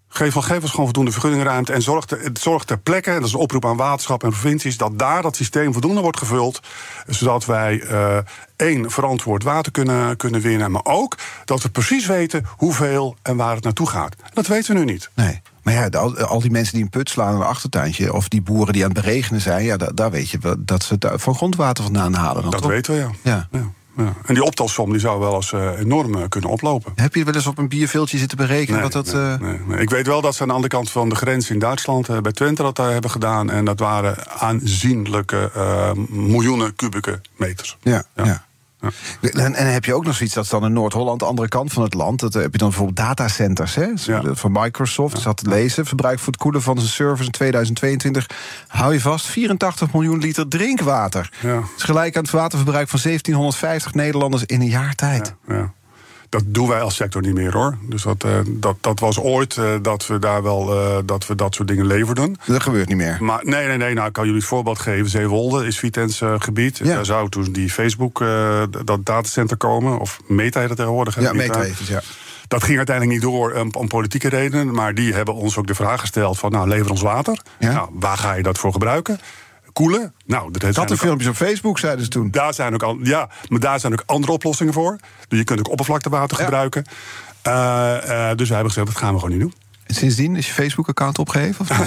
Geef, geef ons gewoon voldoende vergunningruimte en zorg, te, zorg ter plekke, en dat is een oproep aan waterschap en provincies, dat daar dat systeem voldoende wordt gevuld, zodat wij uh, één, verantwoord water kunnen, kunnen winnen, maar ook dat we precies weten hoeveel en waar het naartoe gaat. Dat weten we nu niet. Nee. Maar ja, al, al die mensen die een put slaan in een achtertuintje, of die boeren die aan het beregenen zijn, ja, da, daar weet je wel dat ze het van grondwater vandaan halen. Dan dat toch? weten we, ja. ja. ja. Ja. En die optelsom die zou wel eens uh, enorm uh, kunnen oplopen. Heb je wel eens op een bierveeltje zitten berekenen? Nee, wat dat, nee, uh... nee, nee. Ik weet wel dat ze aan de andere kant van de grens in Duitsland, uh, bij Twente, dat uh, hebben gedaan. En dat waren aanzienlijke uh, miljoenen kubieke meters. Ja, ja. ja. Ja. En, en heb je ook nog zoiets, dat is dan in Noord-Holland, de andere kant van het land. Dat heb je dan bijvoorbeeld datacenters, hè? Ja. Van Microsoft. Ja. Zat te lezen, verbruik voor het koelen van zijn servers in tweeduizend tweeëntwintig. Hou je vast, vierentachtig miljoen liter drinkwater. Ja. Dat is gelijk aan het waterverbruik van zeventienhonderdvijftig Nederlanders in een jaar tijd. Ja, ja. Dat doen wij als sector niet meer, hoor. Dus dat, uh, dat, dat was ooit uh, dat we daar wel uh, dat we dat soort dingen leverden. Dat gebeurt niet meer. Maar nee, nee, nee. Nou, ik kan jullie een voorbeeld geven. Zeewolde is Vitens uh, gebied. Ja. Daar zou toen die Facebook, uh, dat datacenter komen. Of Meta heet het tegenwoordig. Ja, Meta heet het, ja. Dat ging uiteindelijk niet door um, om politieke redenen. Maar die hebben ons ook de vraag gesteld van, nou, lever ons water. Ja? Nou, waar ga je dat voor gebruiken? Koelen. Nou, dat zat er filmpjes op Facebook, zeiden ze toen. Daar zijn ook al, ja, maar daar zijn ook andere oplossingen voor. Dus je kunt ook oppervlaktewater ja. gebruiken. Uh, uh, dus wij hebben gezegd, dat gaan we gewoon niet doen. En sindsdien is je Facebook-account opgeheven? Of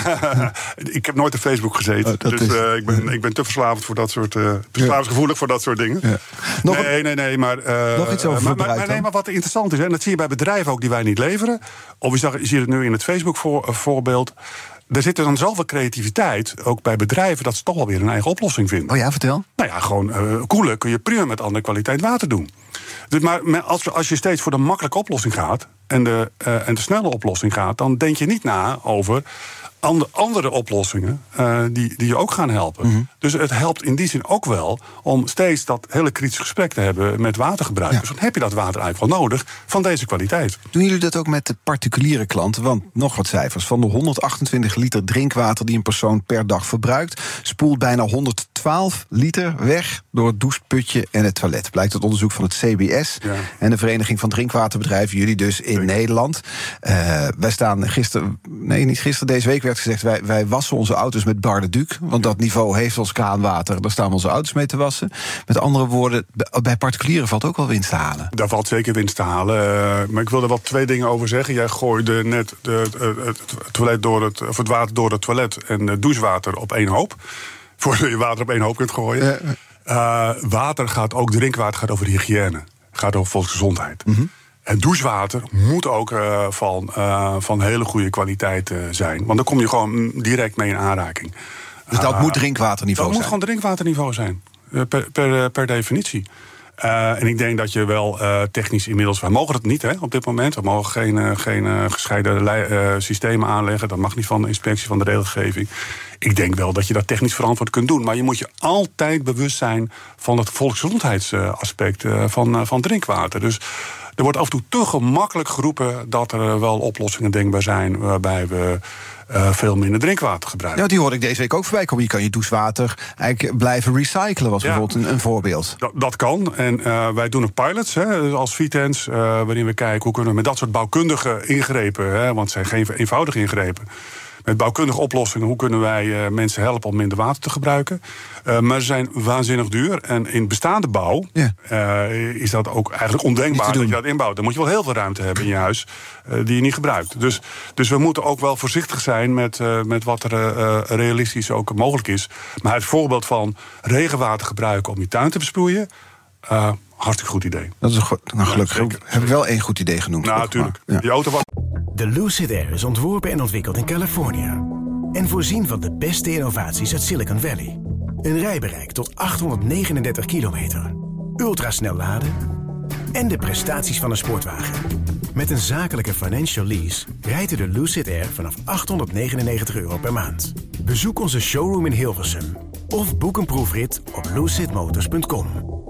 ik heb nooit op Facebook gezeten. Oh, dus is... uh, ik, ben, ik ben te verslaafd voor dat soort. Uh, verslavingsgevoelig ja. voor dat soort dingen. Ja. Nog nee, nee, nee. Maar, uh, nog iets over maar, maar, maar, nee, maar wat interessant is, en dat zie je bij bedrijven ook die wij niet leveren. Of je, zag, je ziet het nu in het Facebook-voorbeeld. Er zit dan zoveel creativiteit, ook bij bedrijven, dat ze toch wel weer een eigen oplossing vinden. Oh ja, vertel. Nou ja, gewoon uh, koelen kun je prima met andere kwaliteit water doen. Dus maar als, als je steeds voor de makkelijke oplossing gaat en de, uh, en de snelle oplossing gaat, dan denk je niet na over andere oplossingen uh, die, die je ook gaan helpen. Mm-hmm. Dus het helpt in die zin ook wel om steeds dat hele kritische gesprek te hebben met watergebruikers. Ja. Dan heb je dat water eigenlijk wel nodig van deze kwaliteit. Doen jullie dat ook met de particuliere klanten? Want nog wat cijfers. Van de honderdachtentwintig liter drinkwater die een persoon per dag verbruikt, spoelt bijna honderdtwaalf liter weg door het doucheputje en het toilet. Blijkt uit onderzoek van het C B S ja. en de Vereniging van Drinkwaterbedrijven, jullie dus in Denk. Nederland. Uh, wij staan gisteren, nee niet gisteren, deze week werd gezegd, wij, wij wassen onze auto's met Bar de Duc, want dat niveau heeft ons kraanwater, daar staan we onze auto's mee te wassen. Met andere woorden, bij particulieren valt ook wel winst te halen. Daar valt zeker winst te halen, uh, maar ik wil er wel twee dingen over zeggen. Jij gooide net de, de, het, toilet door het, of het water door het toilet en het douchewater op één hoop, voordat je water op één hoop kunt gooien. Ja. Uh, water gaat ook, drinkwater gaat over hygiëne, gaat over volksgezondheid. Mm-hmm. En douchewater moet ook uh, van, uh, van hele goede kwaliteit uh, zijn. Want dan kom je gewoon direct mee in aanraking. Dus dat uh, moet drinkwaterniveau dat zijn? Dat moet gewoon drinkwaterniveau zijn. Uh, per, per, per definitie. Uh, en ik denk dat je wel uh, technisch inmiddels... Wij mogen het niet hè, op dit moment. We mogen geen, uh, geen uh, gescheiden lei, uh, systemen aanleggen. Dat mag niet van de inspectie van de regelgeving. Ik denk wel dat je dat technisch verantwoord kunt doen. Maar je moet je altijd bewust zijn van het volksgezondheidsaspect uh, van, uh, van drinkwater. Dus er wordt af en toe te gemakkelijk geroepen dat er wel oplossingen denkbaar zijn waarbij we uh, veel minder drinkwater gebruiken. Ja, die hoorde ik deze week ook voorbij komen. Je kan je douchewater eigenlijk blijven recyclen, was ja, bijvoorbeeld een, een voorbeeld. Dat, dat kan. En uh, wij doen ook pilots hè, als Vitens, uh, waarin we kijken hoe kunnen we met dat soort bouwkundige ingrepen, hè, want het zijn geen eenvoudige ingrepen, met bouwkundige oplossingen, hoe kunnen wij uh, mensen helpen om minder water te gebruiken. Uh, maar ze zijn waanzinnig duur. En in bestaande bouw ja. uh, is dat ook eigenlijk ondenkbaar dat je dat inbouwt. Dan moet je wel heel veel ruimte hebben in je huis uh, die je niet gebruikt. Dus, dus we moeten ook wel voorzichtig zijn met, uh, met wat er uh, realistisch ook mogelijk is. Maar het voorbeeld van regenwater gebruiken om je tuin te besproeien, Uh, hartstikke goed idee. Dat is een goed, nou, gelukkig ja, heb ik wel één goed idee genoemd. Nou, natuurlijk. Ja. Die auto was... De Lucid Air is ontworpen en ontwikkeld in Californië. En voorzien van de beste innovaties uit Silicon Valley. Een rijbereik tot achthonderdnegenendertig kilometer. Ultrasnel laden. En de prestaties van een sportwagen. Met een zakelijke financial lease rijdt u de Lucid Air vanaf achthonderdnegenennegentig euro per maand. Bezoek onze showroom in Hilversum. Of boek een proefrit op lucid motors punt com.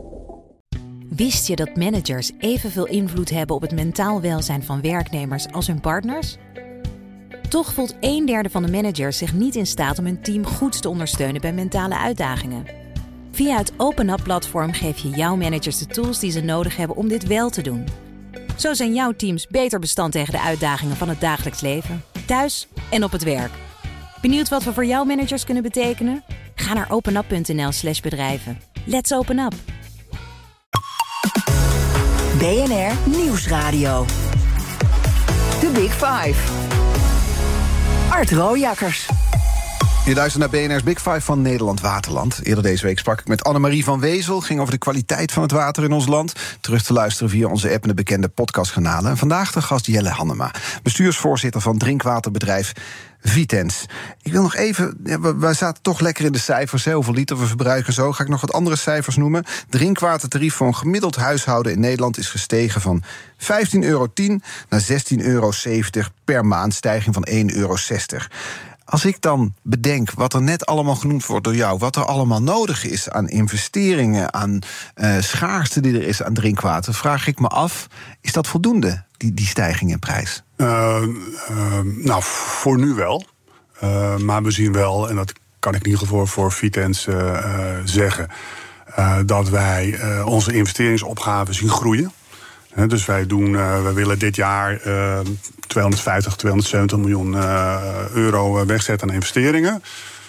Wist je dat managers evenveel invloed hebben op het mentaal welzijn van werknemers als hun partners? Toch voelt een derde van de managers zich niet in staat om hun team goed te ondersteunen bij mentale uitdagingen. Via het OpenUp-platform geef je jouw managers de tools die ze nodig hebben om dit wel te doen. Zo zijn jouw teams beter bestand tegen de uitdagingen van het dagelijks leven. thuis en op het werk. Benieuwd wat we voor jouw managers kunnen betekenen? Ga naar openup.nl slash bedrijven. Let's open up. B N R Nieuwsradio. The Big Five. Art Rooijakkers. Je luistert naar B N R's Big Five van Nederland Waterland. Eerder deze week sprak ik met Annemarie van Wezel. Ging over de kwaliteit van het water in ons land. Terug te luisteren via onze app en de bekende podcastkanalen. En vandaag de gast Jelle Hannema, bestuursvoorzitter van drinkwaterbedrijf Vitens. Ik wil nog even, ja, we, we zaten toch lekker in de cijfers, hè, hoeveel liter we verbruiken zo. Ga ik nog wat andere cijfers noemen. Drinkwatertarief voor een gemiddeld huishouden in Nederland is gestegen van vijftien euro tien naar zestien euro zeventig per maand, stijging van één euro zestig. Als ik dan bedenk wat er net allemaal genoemd wordt door jou, wat er allemaal nodig is aan investeringen, aan uh, schaarste die er is aan drinkwater, vraag ik me af, is dat voldoende, die, die stijging in prijs? Uh, uh, nou, voor nu wel. Uh, maar we zien wel, en dat kan ik in ieder geval voor Vitens uh, uh, zeggen, uh, dat wij uh, onze investeringsopgaven zien groeien. He, dus wij doen, uh, wij willen dit jaar uh, tweehonderdvijftig, tweehonderdzeventig miljoen uh, euro wegzetten aan investeringen.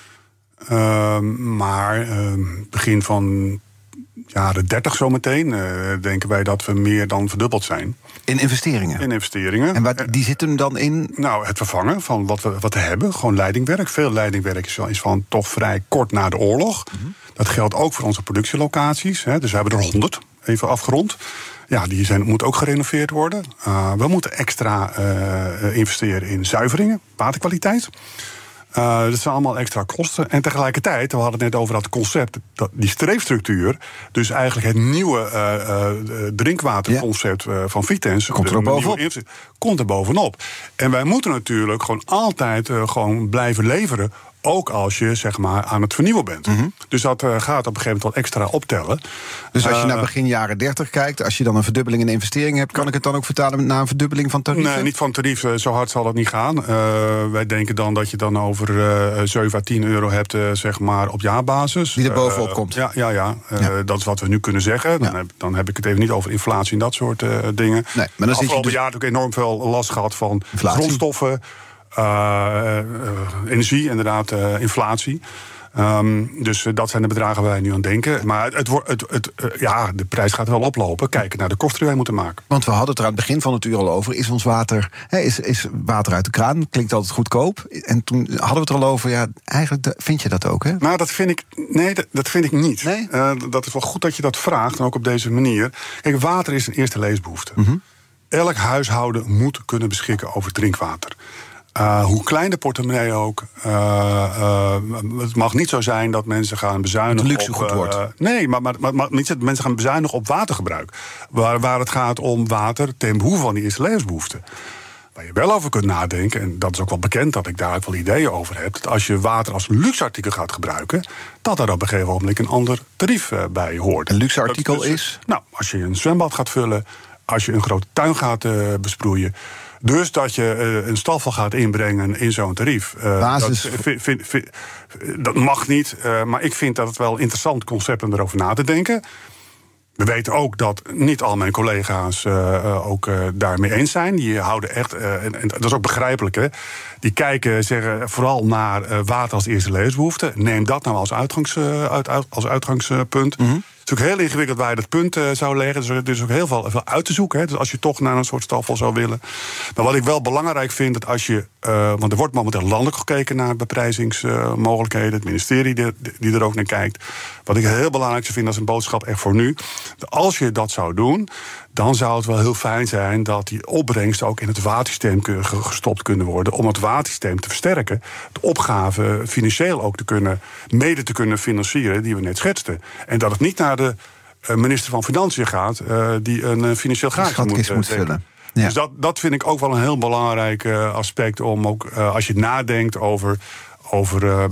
Uh, maar uh, begin van jaren dertig zometeen uh, denken wij dat we meer dan verdubbeld zijn. In investeringen? In investeringen. En wat, die zitten hem dan in? Nou, het vervangen van wat we, wat we hebben. Gewoon leidingwerk. Veel leidingwerk is, is van toch vrij kort na de oorlog. Mm-hmm. Dat geldt ook voor onze productielocaties. Hè. Dus we hebben er honderd, even afgerond. Ja, die zijn, moeten ook gerenoveerd worden. Uh, we moeten extra uh, investeren in zuiveringen, waterkwaliteit. Uh, dat zijn allemaal extra kosten. En tegelijkertijd, we hadden het net over dat concept, dat die streefstructuur, dus eigenlijk het nieuwe uh, uh, drinkwaterconcept uh, van Vitens, komt er bovenop. Komt er bovenop. En wij moeten natuurlijk gewoon altijd uh, gewoon blijven leveren, ook als je zeg maar aan het vernieuwen bent. Mm-hmm. Dus dat uh, gaat op een gegeven moment wel extra optellen. Dus als je uh, naar begin jaren dertig kijkt, als je dan een verdubbeling in investeringen hebt, kan ik het dan ook vertalen naar een verdubbeling van tarieven? Nee, niet van tarieven. Zo hard zal dat niet gaan. Uh, wij denken dan dat je dan over uh, zeven à tien euro hebt, uh, zeg maar, op jaarbasis. Die er bovenop uh, komt. Ja, ja, ja. Uh, ja. Dat is wat we nu kunnen zeggen. Dan, ja. heb, dan heb ik het even niet over inflatie en dat soort uh, dingen. Nee, maar dan afgelopen dus... jaar heb ik enorm veel last gehad van inflatie. grondstoffen, Uh, uh, energie, inderdaad, uh, inflatie. Um, dus uh, dat zijn de bedragen waar wij nu aan denken. Maar het, het, het, het, uh, ja, de prijs gaat wel oplopen. Kijken naar de kosten die wij moeten maken. Want we hadden het er aan het begin van het uur al over. Is ons water, hè, is, is water uit de kraan? Klinkt altijd goedkoop. En toen hadden we het er al over. Ja, eigenlijk vind je dat ook, hè? Nou, dat vind ik, nee, dat, dat vind ik niet. Nee? Uh, dat is wel goed dat je dat vraagt. En ook op deze manier. Kijk, water is een eerste levensbehoefte. Mm-hmm. Elk huishouden moet kunnen beschikken over drinkwater. Uh, hoe klein de portemonnee ook. Uh, uh, het mag niet zo zijn dat mensen gaan bezuinigen luxe op... goed uh, wordt. Nee, maar, maar, maar, maar niet dat mensen gaan bezuinigen op watergebruik. Waar, waar het gaat om water ten behoeve van die eerste levensbehoeften. Waar je wel over kunt nadenken, en dat is ook wel bekend dat ik daar ook wel ideeën over heb, dat als je water als luxeartikel gaat gebruiken, dat daar op een gegeven moment een ander tarief uh, bij hoort. Een luxeartikel dus, is? Nou, als je een zwembad gaat vullen, als je een grote tuin gaat uh, besproeien. Dus dat je uh, een stafel gaat inbrengen in zo'n tarief. Uh, Basis. Dat, vind, vind, vind, dat mag niet, uh, maar ik vind dat het wel een interessant concept om erover na te denken. We weten ook dat niet al mijn collega's uh, uh, ook uh, daarmee eens zijn. Die houden echt, uh, en, en dat is ook begrijpelijk, hè. Die kijken, zeggen vooral naar uh, water als eerste levensbehoefte. Neem dat nou als, uitgangs, uh, uit, uit, als uitgangspunt. Mm-hmm. Het is ook heel ingewikkeld waar je dat punt uh, zou leggen. Dus er is ook heel veel, veel uit te zoeken. Hè. Dus als je toch naar een soort stafel zou willen. Maar wat ik wel belangrijk vind, dat als je... Uh, want er wordt momenteel landelijk gekeken naar beprijzingsmogelijkheden. Uh, het ministerie die, die er ook naar kijkt. Wat ik heel belangrijk vind als een boodschap echt voor nu. Als je dat zou doen, dan zou het wel heel fijn zijn dat die opbrengsten ook in het watersysteem gestopt kunnen worden. Om het watersysteem te versterken. De opgave financieel ook te kunnen, mede te kunnen financieren die we net schetsten. En dat het niet naar de minister van Financiën gaat, uh, die een financieel gaatje moet, uh, moet vullen. Ja. Dus dat, dat vind ik ook wel een heel belangrijk uh, aspect om ook, uh, als je nadenkt over, over uh,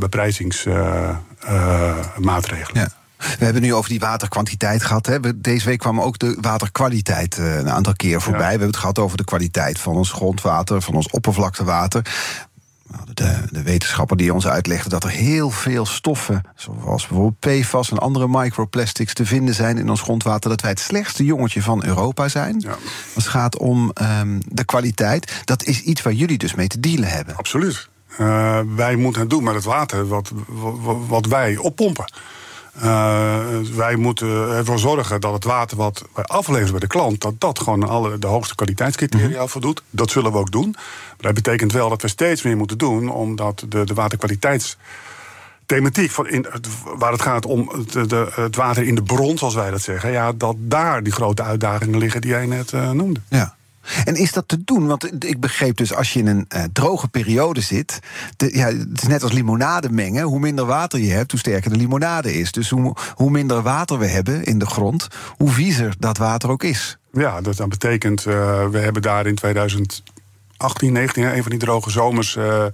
beprijzingsmaatregelen. Uh, uh, ja. We hebben nu over die waterkwantiteit gehad. Hè. Deze week kwam ook de waterkwaliteit uh, een aantal keer voorbij. Ja. We hebben het gehad over de kwaliteit van ons grondwater, van ons oppervlaktewater. De, de wetenschapper die ons uitlegde dat er heel veel stoffen, zoals bijvoorbeeld P F A S en andere microplastics, te vinden zijn in ons grondwater, dat wij het slechtste jongetje van Europa zijn. Ja. Als het gaat om um, de kwaliteit. Dat is iets waar jullie dus mee te dealen hebben. Absoluut. Uh, wij moeten het doen met het water wat, wat, wat wij oppompen. Uh, wij moeten ervoor zorgen dat het water wat wij afleveren bij de klant, dat dat gewoon alle de hoogste kwaliteitscriteria mm-hmm. voldoet. Dat zullen we ook doen. Maar dat betekent wel dat we steeds meer moeten doen, omdat de, de waterkwaliteitsthematiek van in, waar het gaat om het, de, het water in de bron, zoals wij dat zeggen, ja, dat daar die grote uitdagingen liggen die jij net uh, noemde. Ja. En is dat te doen? Want ik begreep dus, als je in een uh, droge periode zit, de, ja, het is net als limonade mengen. Hoe minder water je hebt, hoe sterker de limonade is. Dus hoe, hoe minder water we hebben in de grond, hoe viezer dat water ook is. Ja, dat, dat betekent, uh, we hebben daar in twintig achttien, negentien, een van die droge zomers, Uh, uh,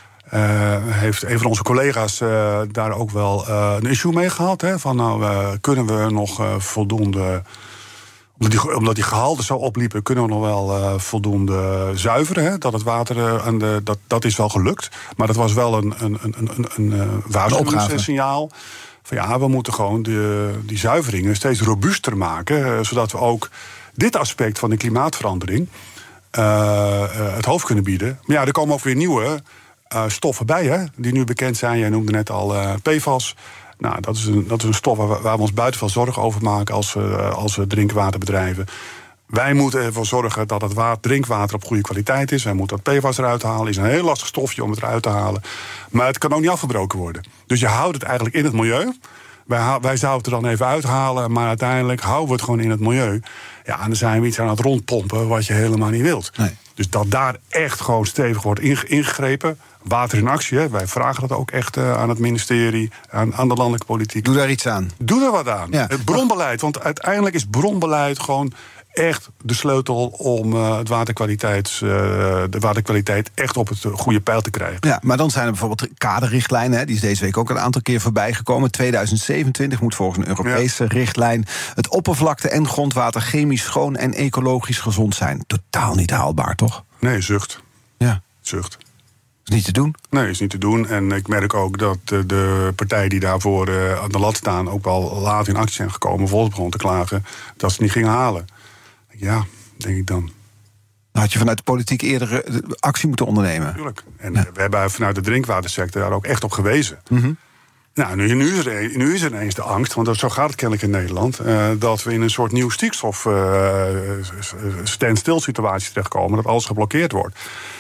heeft een van onze collega's uh, daar ook wel uh, een issue mee gehad. Hè, van nou, uh, kunnen we nog uh, voldoende, Omdat die, omdat die gehalten zo opliepen, kunnen we nog wel uh, voldoende zuiveren. Hè? Dat het water uh, aan de. Dat, dat is wel gelukt. Maar dat was wel een, een, een, een, een uh, waarschuwingssignaal. Van ja, we moeten gewoon de, die zuiveringen steeds robuuster maken. Uh, zodat we ook dit aspect van de klimaatverandering uh, uh, het hoofd kunnen bieden. Maar ja, er komen ook weer nieuwe uh, stoffen bij, hè, die nu bekend zijn. Jij noemde net al uh, P F A S. Nou, dat is een, dat is een stof waar, waar we ons buiten veel zorgen over maken als we, als we drinkwaterbedrijven. Wij moeten ervoor zorgen dat het water, drinkwater op goede kwaliteit is. Wij moeten dat P F A S eruit halen. Het is een heel lastig stofje om het eruit te halen. Maar het kan ook niet afgebroken worden. Dus je houdt het eigenlijk in het milieu. Wij, wij zouden het er dan even uithalen, maar uiteindelijk houden we het gewoon in het milieu. Ja, en dan zijn we iets aan het rondpompen wat je helemaal niet wilt. Nee. Dus dat daar echt gewoon stevig wordt ingegrepen. Water in actie, hè. Wij vragen dat ook echt uh, aan het ministerie, aan, aan de landelijke politiek. Doe daar iets aan. Doe daar wat aan. Ja. Het bronbeleid, want uiteindelijk is bronbeleid gewoon echt de sleutel om uh, het waterkwaliteit, uh, de waterkwaliteit echt op het goede peil te krijgen. Ja, maar dan zijn er bijvoorbeeld kaderrichtlijnen, hè, die is deze week ook een aantal keer voorbij gekomen. tweeduizend zevenentwintig moet volgens een Europese ja. richtlijn het oppervlakte en grondwater chemisch schoon en ecologisch gezond zijn. Totaal niet haalbaar, toch? Nee, zucht. Ja. Zucht. Is niet te doen? Nee, is niet te doen. En ik merk ook dat de, de partijen die daarvoor uh, aan de lat staan ook wel laat in actie zijn gekomen, volgens begonnen te klagen dat ze het niet gingen halen. Ja, denk ik dan. Dan had je vanuit de politiek eerder actie moeten ondernemen. Natuurlijk. En ja. we hebben vanuit de drinkwatersector daar ook echt op gewezen. Mm-hmm. Nou, nu, nu, is er, nu is er ineens de angst, want zo gaat het kennelijk in Nederland, Uh, dat we in een soort nieuw stikstof uh, standstill situatie terechtkomen, dat alles geblokkeerd wordt.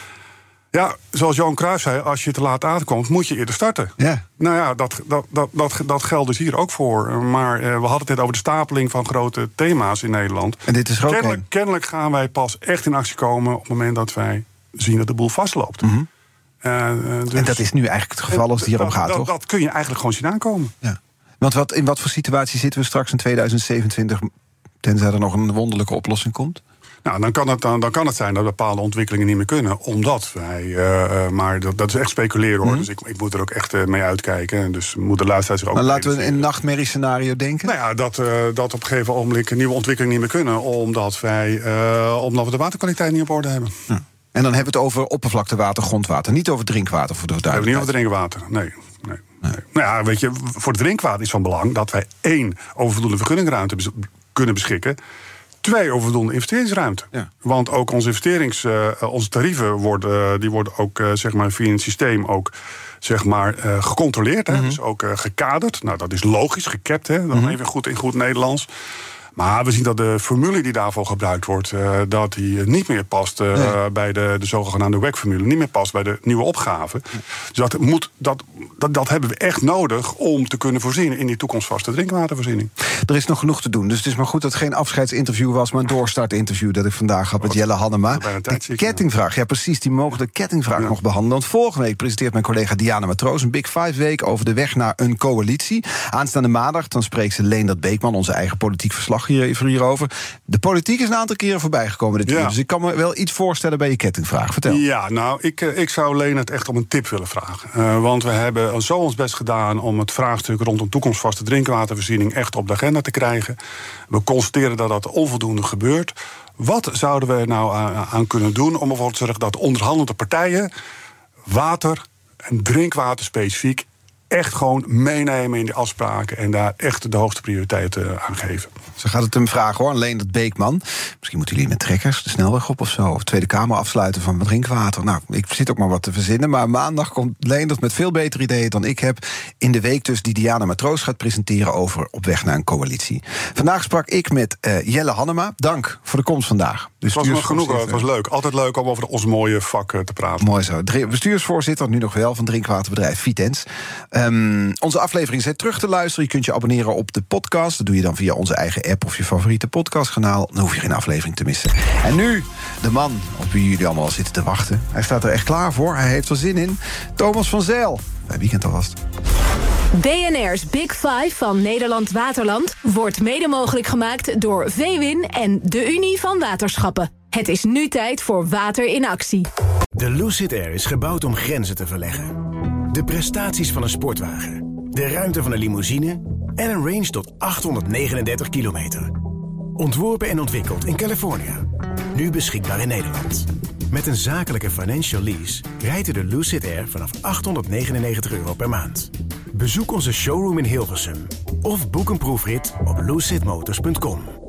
Ja, zoals Johan Cruijff zei, als je te laat aankomt, moet je eerder starten. Ja. Nou ja, dat, dat, dat, dat, dat geldt dus hier ook voor. Maar uh, we hadden het net over de stapeling van grote thema's in Nederland. En dit is er ook kennelijk, kennelijk gaan wij pas echt in actie komen op het moment dat wij zien dat de boel vastloopt. Mm-hmm. uh, dus, en dat is nu eigenlijk het geval als het hierom gaat, dat, toch? Dat kun je eigenlijk gewoon zien aankomen. Ja. Want wat, in wat voor situatie zitten we straks in tweeduizend zevenentwintig, tenzij er nog een wonderlijke oplossing komt? Nou, dan kan, het, dan, dan kan het zijn dat bepaalde ontwikkelingen niet meer kunnen. Omdat wij, uh, maar dat, dat is echt speculeren hoor. Mm-hmm. Dus ik, ik moet er ook echt uh, mee uitkijken. Dus moet de luisteraars zich ook. Maar laten we in een nachtmerriescenario denken? Nou ja, dat, uh, dat op een gegeven ogenblik nieuwe ontwikkelingen niet meer kunnen. Omdat, wij, uh, omdat we de waterkwaliteit niet op orde hebben. Ja. En dan hebben we het over oppervlaktewater, grondwater. Niet over drinkwater voor de duidelijkheid. We hebben niet over drinkwater, nee. nee, nee. Nou ja, weet je, voor het drinkwater is van belang dat wij één over voldoende vergunningruimte bes- kunnen beschikken. Twee, over voldoende investeringsruimte. Ja. Want ook onze investerings, uh, onze tarieven worden, uh, die worden ook uh, zeg maar via het systeem ook zeg maar uh, gecontroleerd. Hè? Mm-hmm. Dus ook uh, gekaderd. Nou, dat is logisch, gekapt, hè? Dan mm-hmm. even goed in goed Nederlands. Maar we zien dat de formule die daarvoor gebruikt wordt, uh, dat die niet meer past uh, nee. bij de, de zogenaamde W E C-formule, niet meer past bij de nieuwe opgave. Ja. Dus dat, moet, dat, dat, dat hebben we echt nodig om te kunnen voorzien in die toekomstvaste drinkwatervoorziening. Er is nog genoeg te doen, dus het is maar goed dat het geen afscheidsinterview was, maar een doorstartinterview dat ik vandaag had met Jelle Hannema. De kettingvraag, ja precies, die mogen de kettingvraag ja. nog behandelen. Want volgende week presenteert mijn collega Diana Matroos een Big Five week over de weg naar een coalitie. Aanstaande maandag dan spreekt ze Leendert Beekman, onze eigen politiek verslag hier even hierover. De politiek is een aantal keren voorbij gekomen dit ja. jaar, dus ik kan me wel iets voorstellen bij je kettingvraag. Vertel. Ja, nou, ik, ik zou Leendert echt om een tip willen vragen. Uh, want we hebben zo ons best gedaan om het vraagstuk rondom toekomstvaste drinkwatervoorziening echt op de agenda te krijgen. We constateren dat dat onvoldoende gebeurt. Wat zouden we nou aan, aan kunnen doen om ervoor te zorgen dat onderhandelende partijen water en drinkwater specifiek echt gewoon meenemen in die afspraken en daar echt de hoogste prioriteit uh, aan geven. Zo gaat het hem vragen, hoor. Leendert Beekman. Misschien moeten jullie met trekkers de snelweg op of zo. Of Tweede Kamer afsluiten van drinkwater. Nou, ik zit ook maar wat te verzinnen. Maar maandag komt Leendert met veel betere ideeën dan ik heb. In de week dus die Diana Matroos gaat presenteren over Op weg naar een coalitie. Vandaag sprak ik met uh, Jelle Hannema. Dank voor de komst vandaag. Het was nog genoeg, het was leuk. Altijd leuk om over ons mooie vak uh, te praten. Mooi zo. Bestuursvoorzitter, nu nog wel, van drinkwaterbedrijf Vitens. Um, onze aflevering is terug te luisteren. Je kunt je abonneren op de podcast. Dat doe je dan via onze eigen app of je favoriete podcastkanaal. Dan hoef je geen aflevering te missen. En nu, de man op wie jullie allemaal zitten te wachten. Hij staat er echt klaar voor. Hij heeft er zin in. Thomas van Zijl. Bij Weekend alvast. B N R's Big Five van Nederland Waterland wordt mede mogelijk gemaakt door Veewin en de Unie van Waterschappen. Het is nu tijd voor Water in Actie. De Lucid Air is gebouwd om grenzen te verleggen. De prestaties van een sportwagen, de ruimte van een limousine en een range tot achthonderdnegenendertig kilometer. Ontworpen en ontwikkeld in Californië. Nu beschikbaar in Nederland. Met een zakelijke financial lease rijdt u de Lucid Air vanaf achthonderdnegenennegentig euro per maand. Bezoek onze showroom in Hilversum of boek een proefrit op lucid motors punt com.